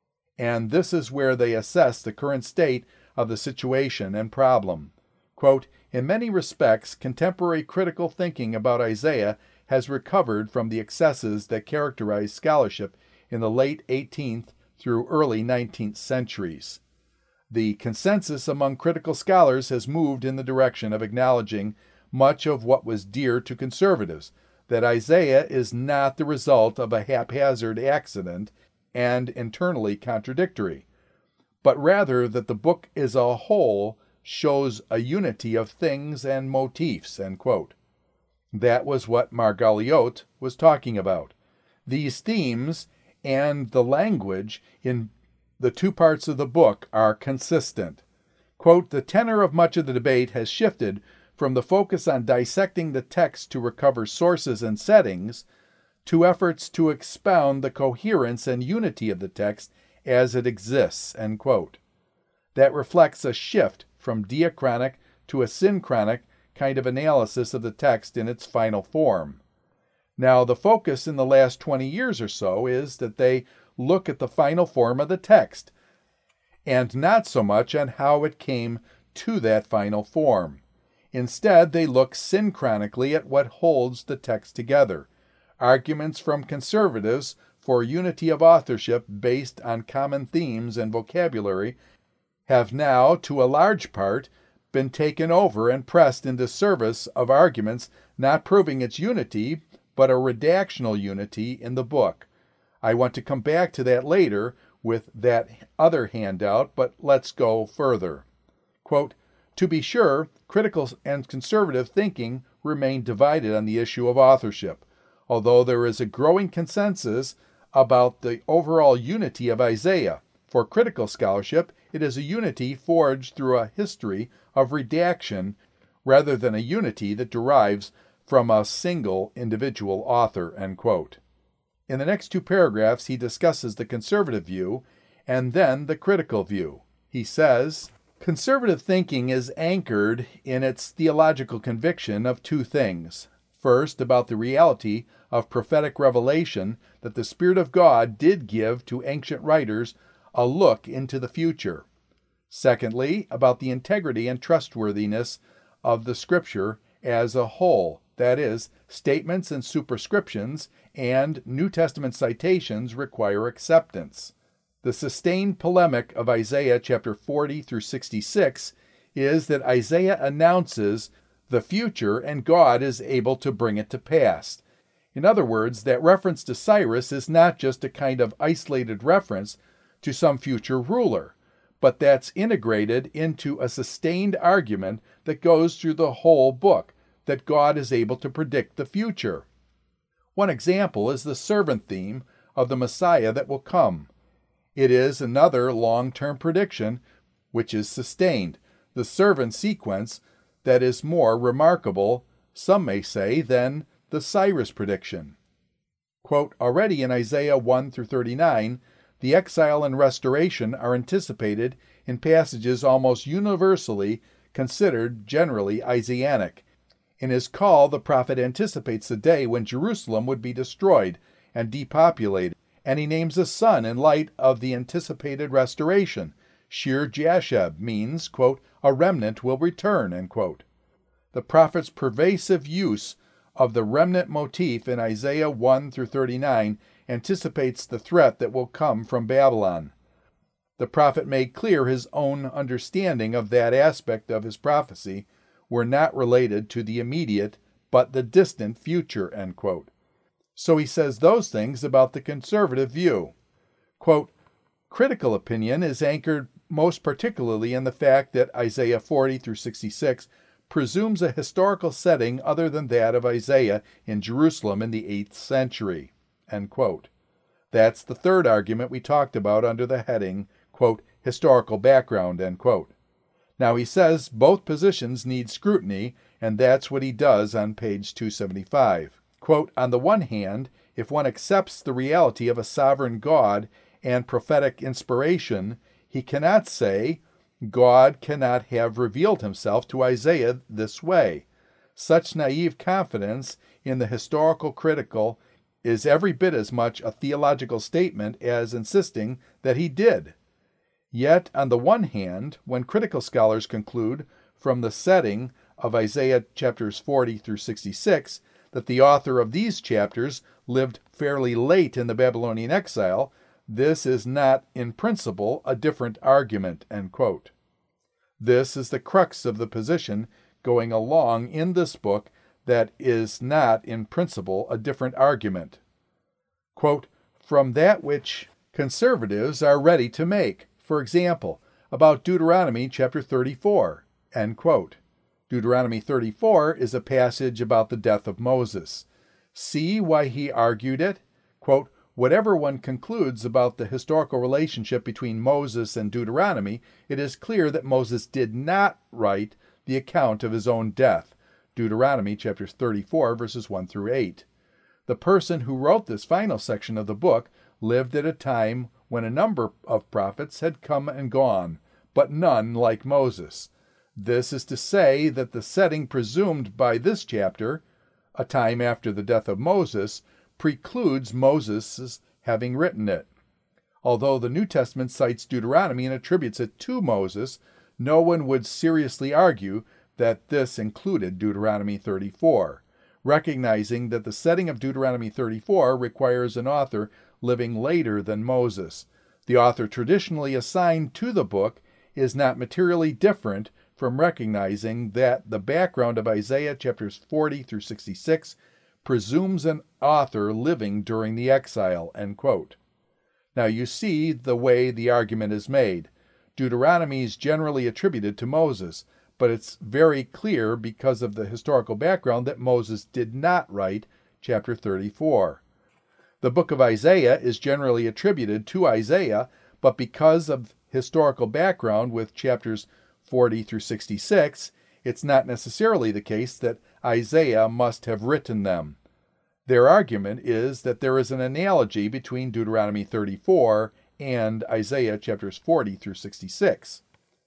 And this is where they assess the current state of the situation and problem. Quote, "In many respects, contemporary critical thinking about Isaiah has recovered from the excesses that characterized scholarship in the late eighteenth through early nineteenth centuries. The consensus among critical scholars has moved in the direction of acknowledging much of what was dear to conservatives, that Isaiah is not the result of a haphazard accident and internally contradictory, but rather that the book as a whole shows a unity of things and motifs," end quote. That was what Margoliouth was talking about. These themes and the language in the two parts of the book are consistent. Quote, the tenor of much of the debate has shifted from the focus on dissecting the text to recover sources and settings to efforts to expound the coherence and unity of the text as it exists, end quote. That reflects a shift from diachronic to a synchronic kind of analysis of the text in its final form. Now, the focus in the last twenty years or so is that they look at the final form of the text, and not so much on how it came to that final form. Instead, they look synchronically at what holds the text together. Arguments from conservatives for unity of authorship based on common themes and vocabulary have now, to a large part, been taken over and pressed into service of arguments not proving its unity, but a redactional unity in the book. I want to come back to that later with that other handout, but let's go further. Quote, to be sure, critical and conservative thinking remain divided on the issue of authorship, although there is a growing consensus about the overall unity of Isaiah. For critical scholarship, it is a unity forged through a history of redaction rather than a unity that derives from a single individual author, end quote. In the next two paragraphs, he discusses the conservative view and then the critical view. He says, conservative thinking is anchored in its theological conviction of two things. First, about the reality of prophetic revelation that the Spirit of God did give to ancient writers a look into the future. Secondly, about the integrity and trustworthiness of the Scripture as a whole, that is, statements and superscriptions and New Testament citations require acceptance. The sustained polemic of Isaiah chapter forty through sixty-six is that Isaiah announces the future and God is able to bring it to pass. In other words, that reference to Cyrus is not just a kind of isolated reference to some future ruler, but that's integrated into a sustained argument that goes through the whole book, that God is able to predict the future. One example is the servant theme of the Messiah that will come. It is another long-term prediction which is sustained, the servant sequence that is more remarkable, some may say, than the Cyrus prediction. Quote, already in Isaiah one through thirty-nine, the exile and restoration are anticipated in passages almost universally considered generally Isaianic. In his call, the prophet anticipates the day when Jerusalem would be destroyed and depopulated, and he names a son in light of the anticipated restoration. Shir Jasheb means, quote, a remnant will return, end quote. The prophet's pervasive use of the remnant motif in Isaiah one through thirty-nine anticipates the threat that will come from Babylon. The prophet made clear his own understanding of that aspect of his prophecy were not related to the immediate but the distant future, end quote. So he says those things about the conservative view. Quote, critical opinion is anchored most particularly in the fact that Isaiah forty through sixty-six presumes a historical setting other than that of Isaiah in Jerusalem in the eighth century, end quote. That's the third argument we talked about under the heading, quote, historical background, end quote. Now he says both positions need scrutiny, and that's what he does on page two seventy-five. Quote, on the one hand, if one accepts the reality of a sovereign God and prophetic inspiration, he cannot say, God cannot have revealed himself to Isaiah this way. Such naive confidence in the historical critical is every bit as much a theological statement as insisting that he did. Yet, on the one hand, when critical scholars conclude from the setting of Isaiah chapters forty through sixty-six that the author of these chapters lived fairly late in the Babylonian exile, this is not, in principle, a different argument, end quote. This is the crux of the position going along in this book that is not, in principle, a different argument. Quote, from that which conservatives are ready to make, for example, about Deuteronomy chapter thirty-four, end quote. Deuteronomy thirty-four is a passage about the death of Moses. See why he argued it? Quote, Whatever one concludes about the historical relationship between Moses and Deuteronomy, it is clear that Moses did not write the account of his own death. Deuteronomy chapter thirty-four, verses one through eight. The person who wrote this final section of the book lived at a time when a number of prophets had come and gone, but none like Moses. This is to say that the setting presumed by this chapter, a time after the death of Moses, precludes Moses' having written it. Although the New Testament cites Deuteronomy and attributes it to Moses, no one would seriously argue that this included Deuteronomy thirty-four, recognizing that the setting of Deuteronomy thirty-four requires an author living later than Moses. The author traditionally assigned to the book is not materially different from recognizing that the background of Isaiah chapters forty through sixty-six presumes an author living during the exile, end quote. Now you see the way the argument is made. Deuteronomy is generally attributed to Moses, but it's very clear because of the historical background that Moses did not write chapter thirty-four. The book of Isaiah is generally attributed to Isaiah, but because of historical background with chapters forty through sixty-six, it's not necessarily the case that Isaiah must have written them. Their argument is that there is an analogy between Deuteronomy thirty-four and Isaiah chapters forty through sixty-six.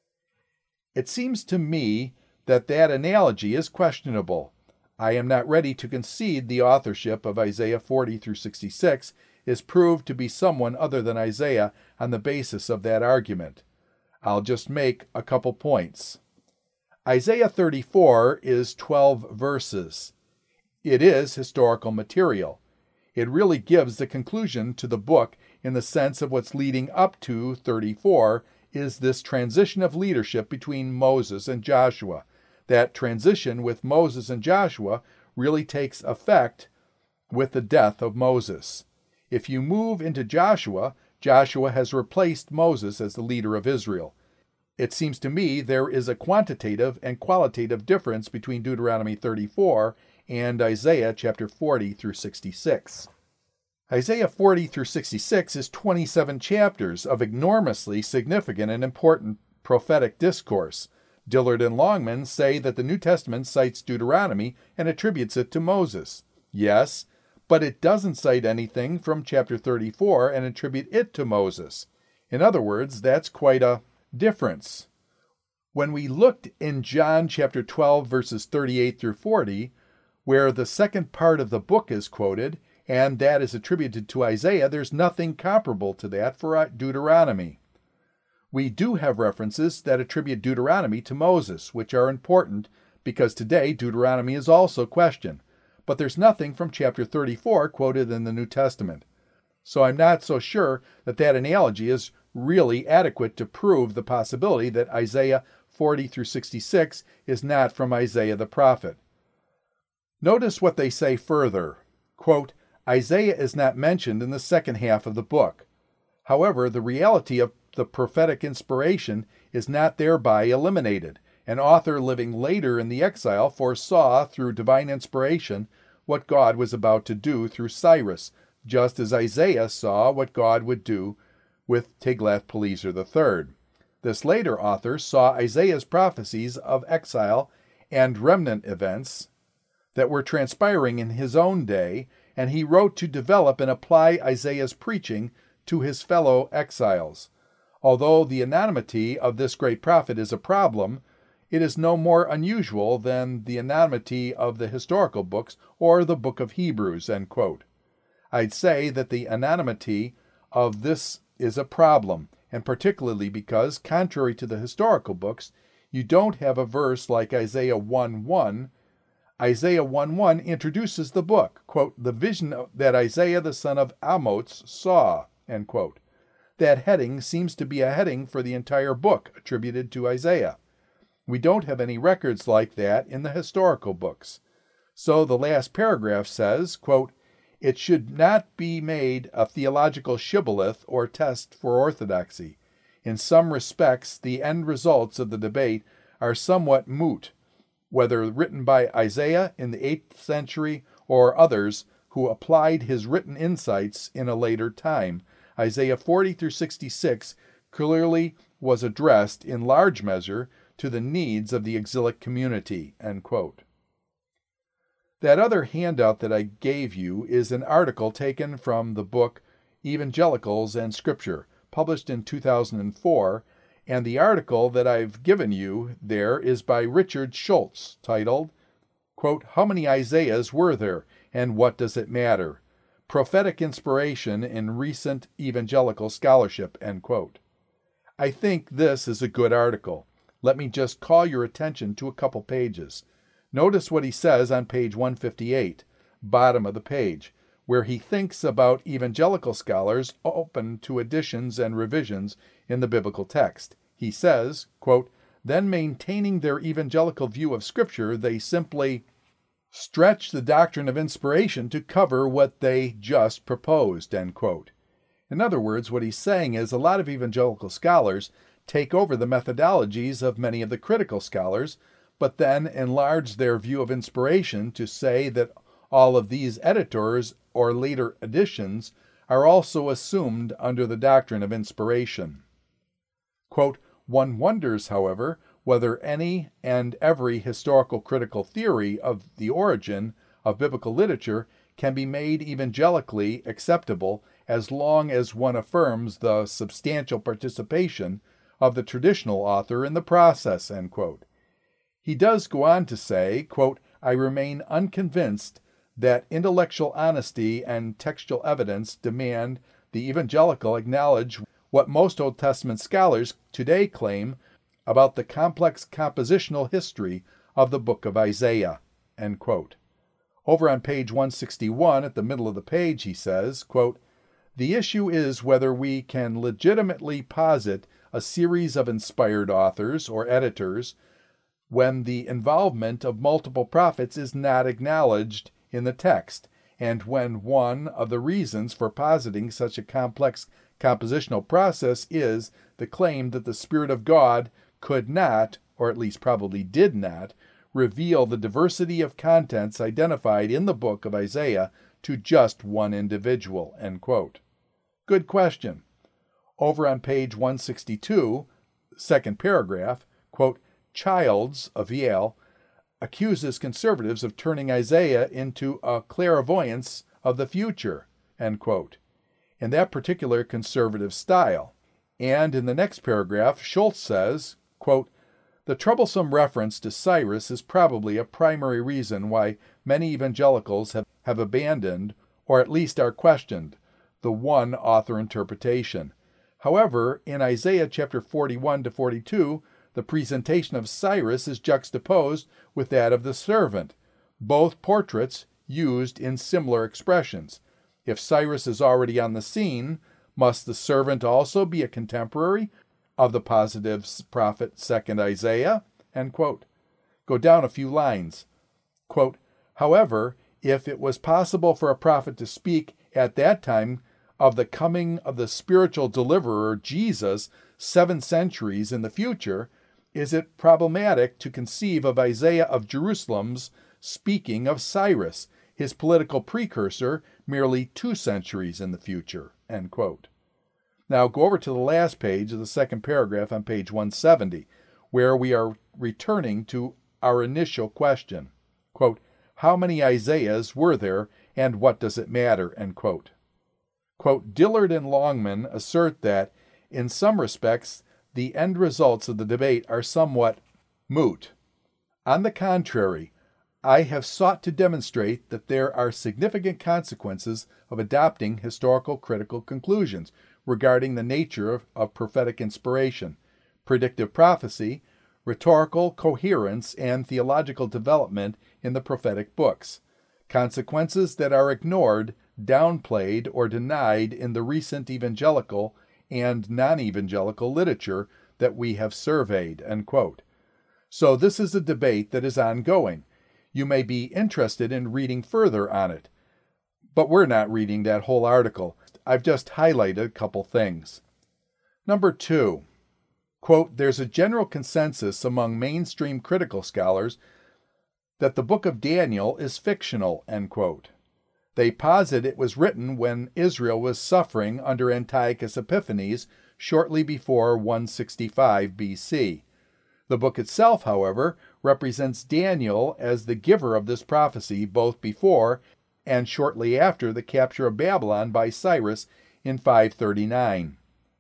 It seems to me that that analogy is questionable. I am not ready to concede the authorship of Isaiah forty through sixty-six is proved to be someone other than Isaiah on the basis of that argument. I'll just make a couple points. Isaiah thirty-four is twelve verses. It is historical material. It really gives the conclusion to the book in the sense of what's leading up to thirty-four is this transition of leadership between Moses and Joshua. That transition with Moses and Joshua really takes effect with the death of Moses. If you move into Joshua, Joshua has replaced Moses as the leader of Israel. It seems to me there is a quantitative and qualitative difference between Deuteronomy thirty-four and Isaiah chapter forty through sixty-six. Isaiah forty through sixty-six is twenty-seven chapters of enormously significant and important prophetic discourse. Dillard and Longman say that the New Testament cites Deuteronomy and attributes it to Moses. Yes, but it doesn't cite anything from chapter thirty-four and attribute it to Moses. In other words, that's quite a difference. When we looked in John chapter twelve verses thirty-eight through forty, where the second part of the book is quoted, and that is attributed to Isaiah, there's nothing comparable to that for Deuteronomy. We do have references that attribute Deuteronomy to Moses, which are important because today Deuteronomy is also questioned, but there's nothing from chapter thirty-four quoted in the New Testament. So I'm not so sure that that analogy is really adequate to prove the possibility that Isaiah forty through sixty-six is not from Isaiah the prophet. Notice what they say further. Quote, Isaiah is not mentioned in the second half of the book. However, the reality of the prophetic inspiration is not thereby eliminated. An author living later in the exile foresaw through divine inspiration what God was about to do through Cyrus, just as Isaiah saw what God would do with Tiglath-Pileser the third. This later author saw Isaiah's prophecies of exile and remnant events that were transpiring in his own day, and he wrote to develop and apply Isaiah's preaching to his fellow exiles. Although the anonymity of this great prophet is a problem, it is no more unusual than the anonymity of the historical books or the book of Hebrews, end quote. I'd say that the anonymity of this is a problem, and particularly because, contrary to the historical books, you don't have a verse like Isaiah one one. Isaiah one one introduces the book, quote, the vision that Isaiah the son of Amoz saw, end quote. That heading seems to be a heading for the entire book attributed to Isaiah. We don't have any records like that in the historical books. So the last paragraph says, quote, it should not be made a theological shibboleth or test for orthodoxy. In some respects, the end results of the debate are somewhat moot, whether written by Isaiah in the eighth century or others who applied his written insights in a later time. Isaiah forty through sixty-six clearly was addressed in large measure to the needs of the exilic community." End quote. That other handout that I gave you is an article taken from the book Evangelicals and Scripture, published in two thousand four, and the article that I've given you there is by Richard Schultz, titled, quote, "How many Isaiahs were there, and what does it matter? Prophetic Inspiration in Recent Evangelical Scholarship," end quote. I think this is a good article. Let me just call your attention to a couple pages. Notice what he says on page one fifty-eight, bottom of the page, where he thinks about evangelical scholars open to additions and revisions in the biblical text. He says, quote, "Then maintaining their evangelical view of Scripture, they simply stretch the doctrine of inspiration to cover what they just proposed," end quote. In other words, what he's saying is a lot of evangelical scholars take over the methodologies of many of the critical scholars, but then enlarge their view of inspiration to say that all of these editors or later additions are also assumed under the doctrine of inspiration. Quote, "One wonders, however, whether any and every historical critical theory of the origin of biblical literature can be made evangelically acceptable as long as one affirms the substantial participation of the traditional author in the process," end quote. He does go on to say, quote, "I remain unconvinced that intellectual honesty and textual evidence demand the evangelical acknowledge what most Old Testament scholars today claim about the complex compositional history of the book of Isaiah," end quote. Over on page one sixty-one, at the middle of the page, he says, quote, "The issue is whether we can legitimately posit a series of inspired authors or editors when the involvement of multiple prophets is not acknowledged in the text, and when one of the reasons for positing such a complex compositional process is the claim that the Spirit of God could not, or at least probably did not, reveal the diversity of contents identified in the book of Isaiah to just one individual," end quote. Good question. Over on page one sixty-two, second paragraph, quote, "Childs of Yale accuses conservatives of turning Isaiah into a clairvoyance of the future," end quote, in that particular conservative style. And in the next paragraph, Schultz says, quote, "The troublesome reference to Cyrus is probably a primary reason why many evangelicals have, have abandoned, or at least are questioned, the one author interpretation. However, in Isaiah chapter forty-one to forty-two, the presentation of Cyrus is juxtaposed with that of the servant, both portraits used in similar expressions. If Cyrus is already on the scene, must the servant also be a contemporary of the positive prophet second Isaiah?" End quote. Go down a few lines. Quote, "However, if it was possible for a prophet to speak at that time of the coming of the spiritual deliverer Jesus seven centuries in the future, is it problematic to conceive of Isaiah of Jerusalem's speaking of Cyrus, his political precursor, merely two centuries in the future?" End quote. Now go over to the last page of the second paragraph on page one seventy, where we are returning to our initial question. Quote, "How many Isaiahs were there, and what does it matter?" End quote. Quote, "Dillard and Longman assert that, in some respects, the end results of the debate are somewhat moot. On the contrary, I have sought to demonstrate that there are significant consequences of adopting historical critical conclusions regarding the nature of, of prophetic inspiration, predictive prophecy, rhetorical coherence, and theological development in the prophetic books, consequences that are ignored, downplayed, or denied in the recent evangelical and non-evangelical literature that we have surveyed." End quote. So this is a debate that is ongoing. You may be interested in reading further on it, but we're not reading that whole article. I've just highlighted a couple things. Number two, quote, "There's a general consensus among mainstream critical scholars that the book of Daniel is fictional," end quote. They posit it was written when Israel was suffering under Antiochus Epiphanes shortly before one sixty-five B C. The book itself, however, represents Daniel as the giver of this prophecy both before and shortly after the capture of Babylon by Cyrus in five thirty-nine.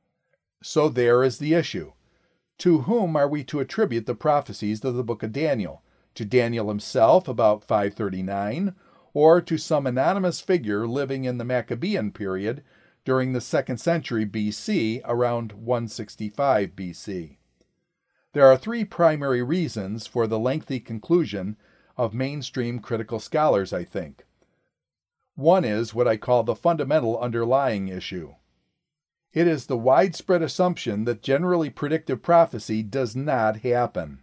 So there is the issue. To whom are we to attribute the prophecies of the book of Daniel? To Daniel himself about five thirty-nine, or to some anonymous figure living in the Maccabean period during the second century B C around one sixty-five B C? There are three primary reasons for the lengthy conclusion of mainstream critical scholars, I think. One is what I call the fundamental underlying issue. It is the widespread assumption that generally predictive prophecy does not happen.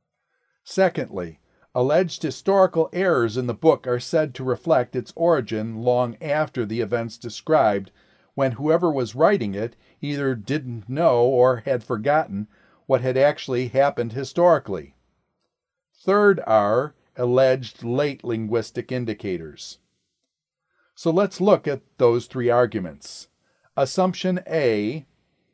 Secondly, alleged historical errors in the book are said to reflect its origin long after the events described, when whoever was writing it either didn't know or had forgotten what had actually happened historically. Third are alleged late linguistic indicators. So let's look at those three arguments. Assumption A,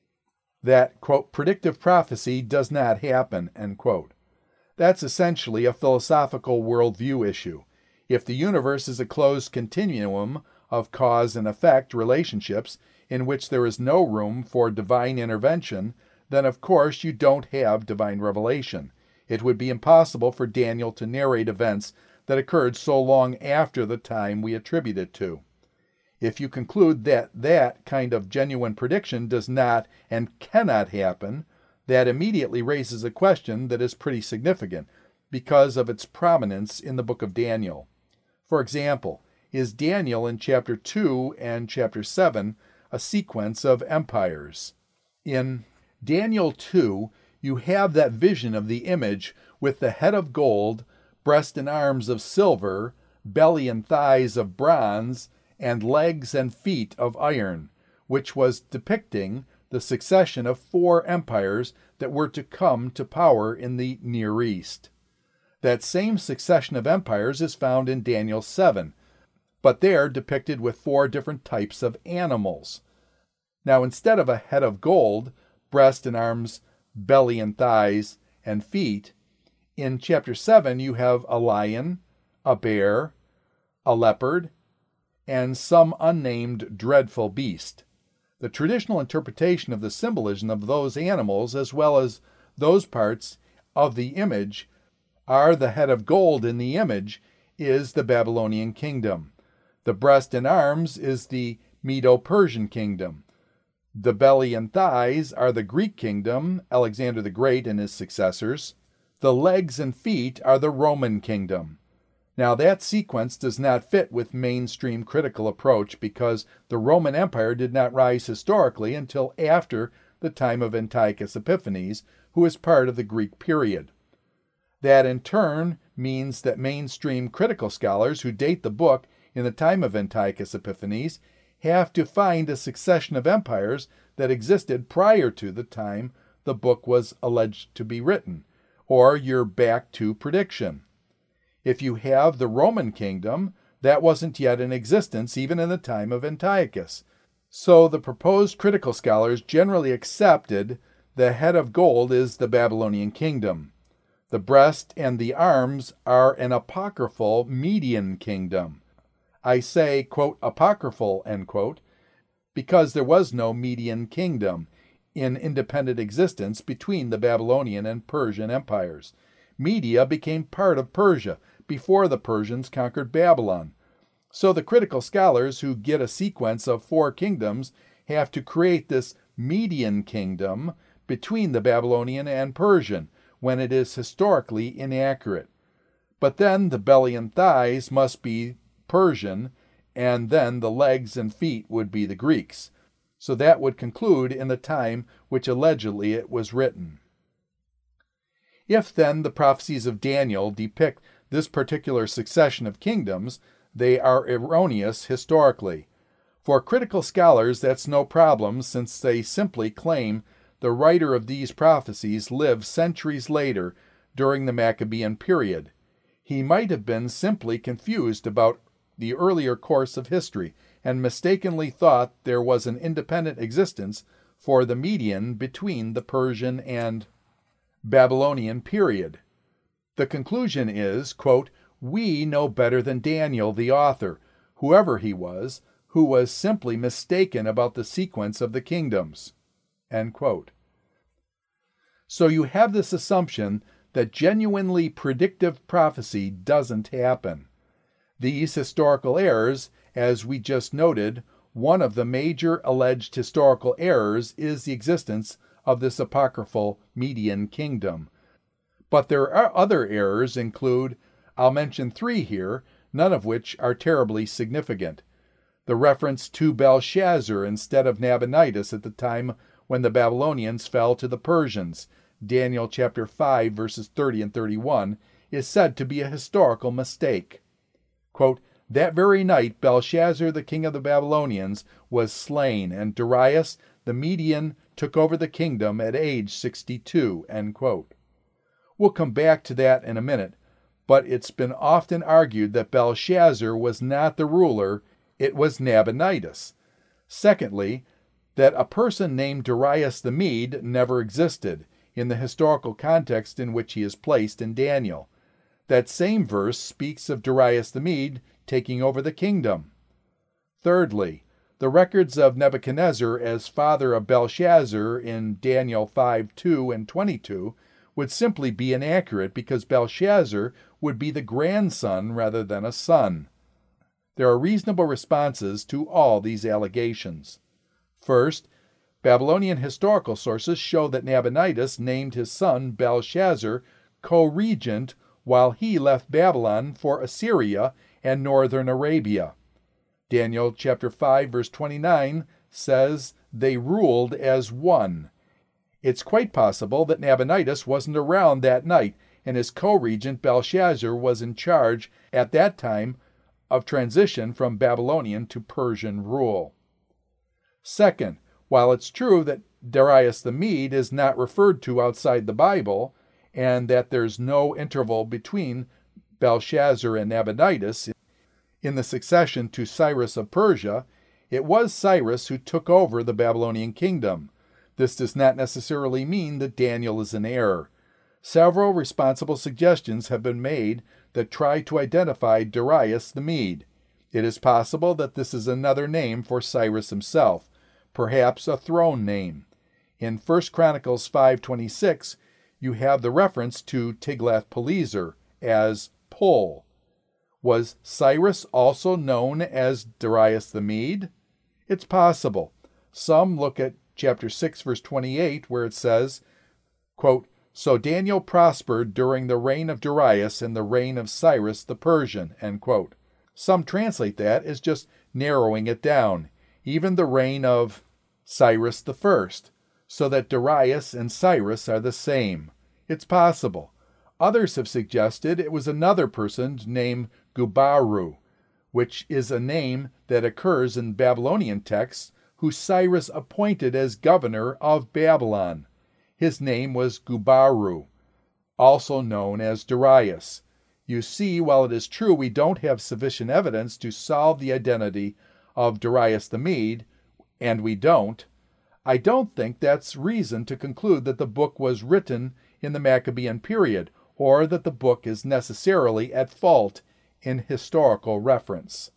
that, quote, predictive prophecy does not happen, end quote. That's essentially a philosophical worldview issue. If the universe is a closed continuum of cause and effect relationships in which there is no room for divine intervention, then of course you don't have divine revelation. It would be impossible for Daniel to narrate events that occurred so long after the time we attribute it to. If you conclude that that kind of genuine prediction does not and cannot happen, that immediately raises a question that is pretty significant because of its prominence in the book of Daniel. For example, is Daniel in chapter two and chapter seven a sequence of empires? In Daniel two, you have that vision of the image with the head of gold, breast and arms of silver, belly and thighs of bronze, and legs and feet of iron, which was depicting the succession of four empires that were to come to power in the Near East. That same succession of empires is found in Daniel seven, but they're depicted with four different types of animals. Now, instead of a head of gold, breast and arms, belly and thighs, and feet, in chapter seven you have a lion, a bear, a leopard, and some unnamed dreadful beast. The traditional interpretation of the symbolism of those animals, as well as those parts of the image, are the head of gold in the image is the Babylonian kingdom. The breast and arms is the Medo-Persian kingdom. The belly and thighs are the Greek kingdom, Alexander the Great and his successors. The legs and feet are the Roman kingdom. Now that sequence does not fit with mainstream critical approach because the Roman Empire did not rise historically until after the time of Antiochus Epiphanes, who is part of the Greek period. That in turn means that mainstream critical scholars who date the book in the time of Antiochus Epiphanes have to find a succession of empires that existed prior to the time the book was alleged to be written, or you're back to prediction. If you have the Roman kingdom, that wasn't yet in existence even in the time of Antiochus. So the proposed critical scholars generally accepted the head of gold is the Babylonian kingdom. The breast and the arms are an apocryphal Median kingdom. I say, quote, apocryphal, end quote, because there was no Median kingdom in independent existence between the Babylonian and Persian empires. Media became part of Persia before the Persians conquered Babylon. So the critical scholars who get a sequence of four kingdoms have to create this Median kingdom between the Babylonian and Persian, when it is historically inaccurate. But then the belly and thighs must be Persian, and then the legs and feet would be the Greeks. So that would conclude in the time which allegedly it was written. If then the prophecies of Daniel depict this particular succession of kingdoms, they are erroneous historically. For critical scholars, that's no problem, since they simply claim the writer of these prophecies lived centuries later during the Maccabean period. He might have been simply confused about the earlier course of history and mistakenly thought there was an independent existence for the median between the Persian and Babylonian period. The conclusion is, quote, "We know better than Daniel, the author, whoever he was, who was simply mistaken about the sequence of the kingdoms." End quote. So you have this assumption that genuinely predictive prophecy doesn't happen. These historical errors, as we just noted, one of the major alleged historical errors is the existence of this apocryphal Median kingdom. But there are other errors include, I'll mention three here, none of which are terribly significant. The reference to Belshazzar instead of Nabonidus at the time when the Babylonians fell to the Persians, Daniel chapter five, verses thirty and thirty-one, is said to be a historical mistake. Quote, "That very night Belshazzar, the king of the Babylonians, was slain, and Darius the Median took over the kingdom at age sixty-two." End quote. We'll come back to that in a minute, but it's been often argued that Belshazzar was not the ruler, it was Nabonidus. Secondly, that a person named Darius the Mede never existed in the historical context in which he is placed in Daniel. That same verse speaks of Darius the Mede taking over the kingdom. Thirdly, the records of Nebuchadnezzar as father of Belshazzar in Daniel five, two and twenty-two would simply be inaccurate because Belshazzar would be the grandson rather than a son. There are reasonable responses to all these allegations. First, Babylonian historical sources show that Nabonidus named his son Belshazzar co-regent while he left Babylon for Assyria and northern Arabia. Daniel chapter five verse twenty-nine says they ruled as one. It's quite possible that Nabonidus wasn't around that night, and his co-regent Belshazzar was in charge at that time of transition from Babylonian to Persian rule. Second, while it's true that Darius the Mede is not referred to outside the Bible, and that there's no interval between Belshazzar and Nabonidus in the succession to Cyrus of Persia, it was Cyrus who took over the Babylonian kingdom. This does not necessarily mean that Daniel is in error. Several responsible suggestions have been made that try to identify Darius the Mede. It is possible that this is another name for Cyrus himself, perhaps a throne name. In First Chronicles five twenty-six, you have the reference to Tiglath-Pileser as Pul. Was Cyrus also known as Darius the Mede? It's possible. Some look at chapter six, verse twenty-eight, where it says, quote, "So Daniel prospered during the reign of Darius and the reign of Cyrus the Persian." End quote. Some translate that as just narrowing it down, even the reign of Cyrus the First, so that Darius and Cyrus are the same. It's possible. Others have suggested it was another person named Gubaru, which is a name that occurs in Babylonian texts, who Cyrus appointed as governor of Babylon. His name was Gubaru, also known as Darius. You see, while it is true we don't have sufficient evidence to solve the identity of Darius the Mede, and we don't, I don't think that's reason to conclude that the book was written in the Maccabean period, or that the book is necessarily at fault in historical reference.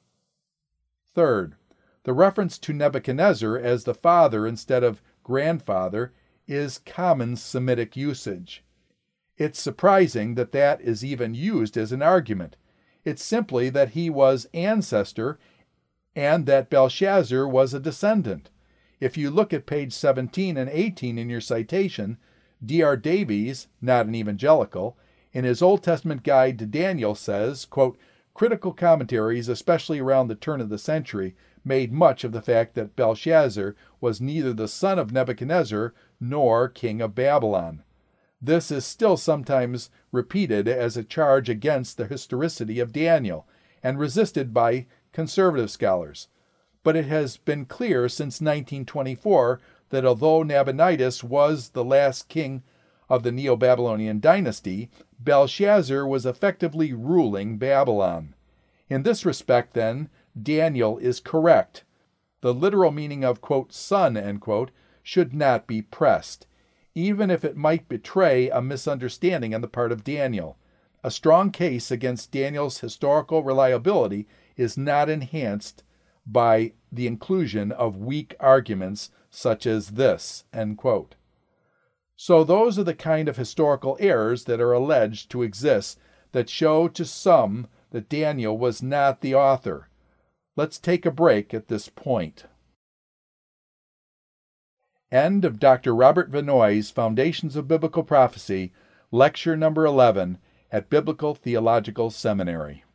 Third, the reference to Nebuchadnezzar as the father instead of grandfather is common Semitic usage. It's surprising that that is even used as an argument. It's simply that he was ancestor and that Belshazzar was a descendant. If you look at page seventeen and eighteen in your citation, D R Davies, not an evangelical, in his Old Testament guide to Daniel says, quote, "Critical commentaries, especially around the turn of the century, made much of the fact that Belshazzar was neither the son of Nebuchadnezzar nor king of Babylon. This is still sometimes repeated as a charge against the historicity of Daniel, and resisted by conservative scholars. But it has been clear since nineteen twenty-four that although Nabonidus was the last king of the Neo-Babylonian dynasty, Belshazzar was effectively ruling Babylon. In this respect, then, Daniel is correct. The literal meaning of, quote, son, end quote, should not be pressed, even if it might betray a misunderstanding on the part of Daniel. A strong case against Daniel's historical reliability is not enhanced by the inclusion of weak arguments such as this, end quote. So those are the kind of historical errors that are alleged to exist that show to some that Daniel was not the author. Let's take a break at this point. End of Doctor Robert Vanoy's Foundations of Biblical Prophecy, Lecture number eleven at Biblical Theological Seminary.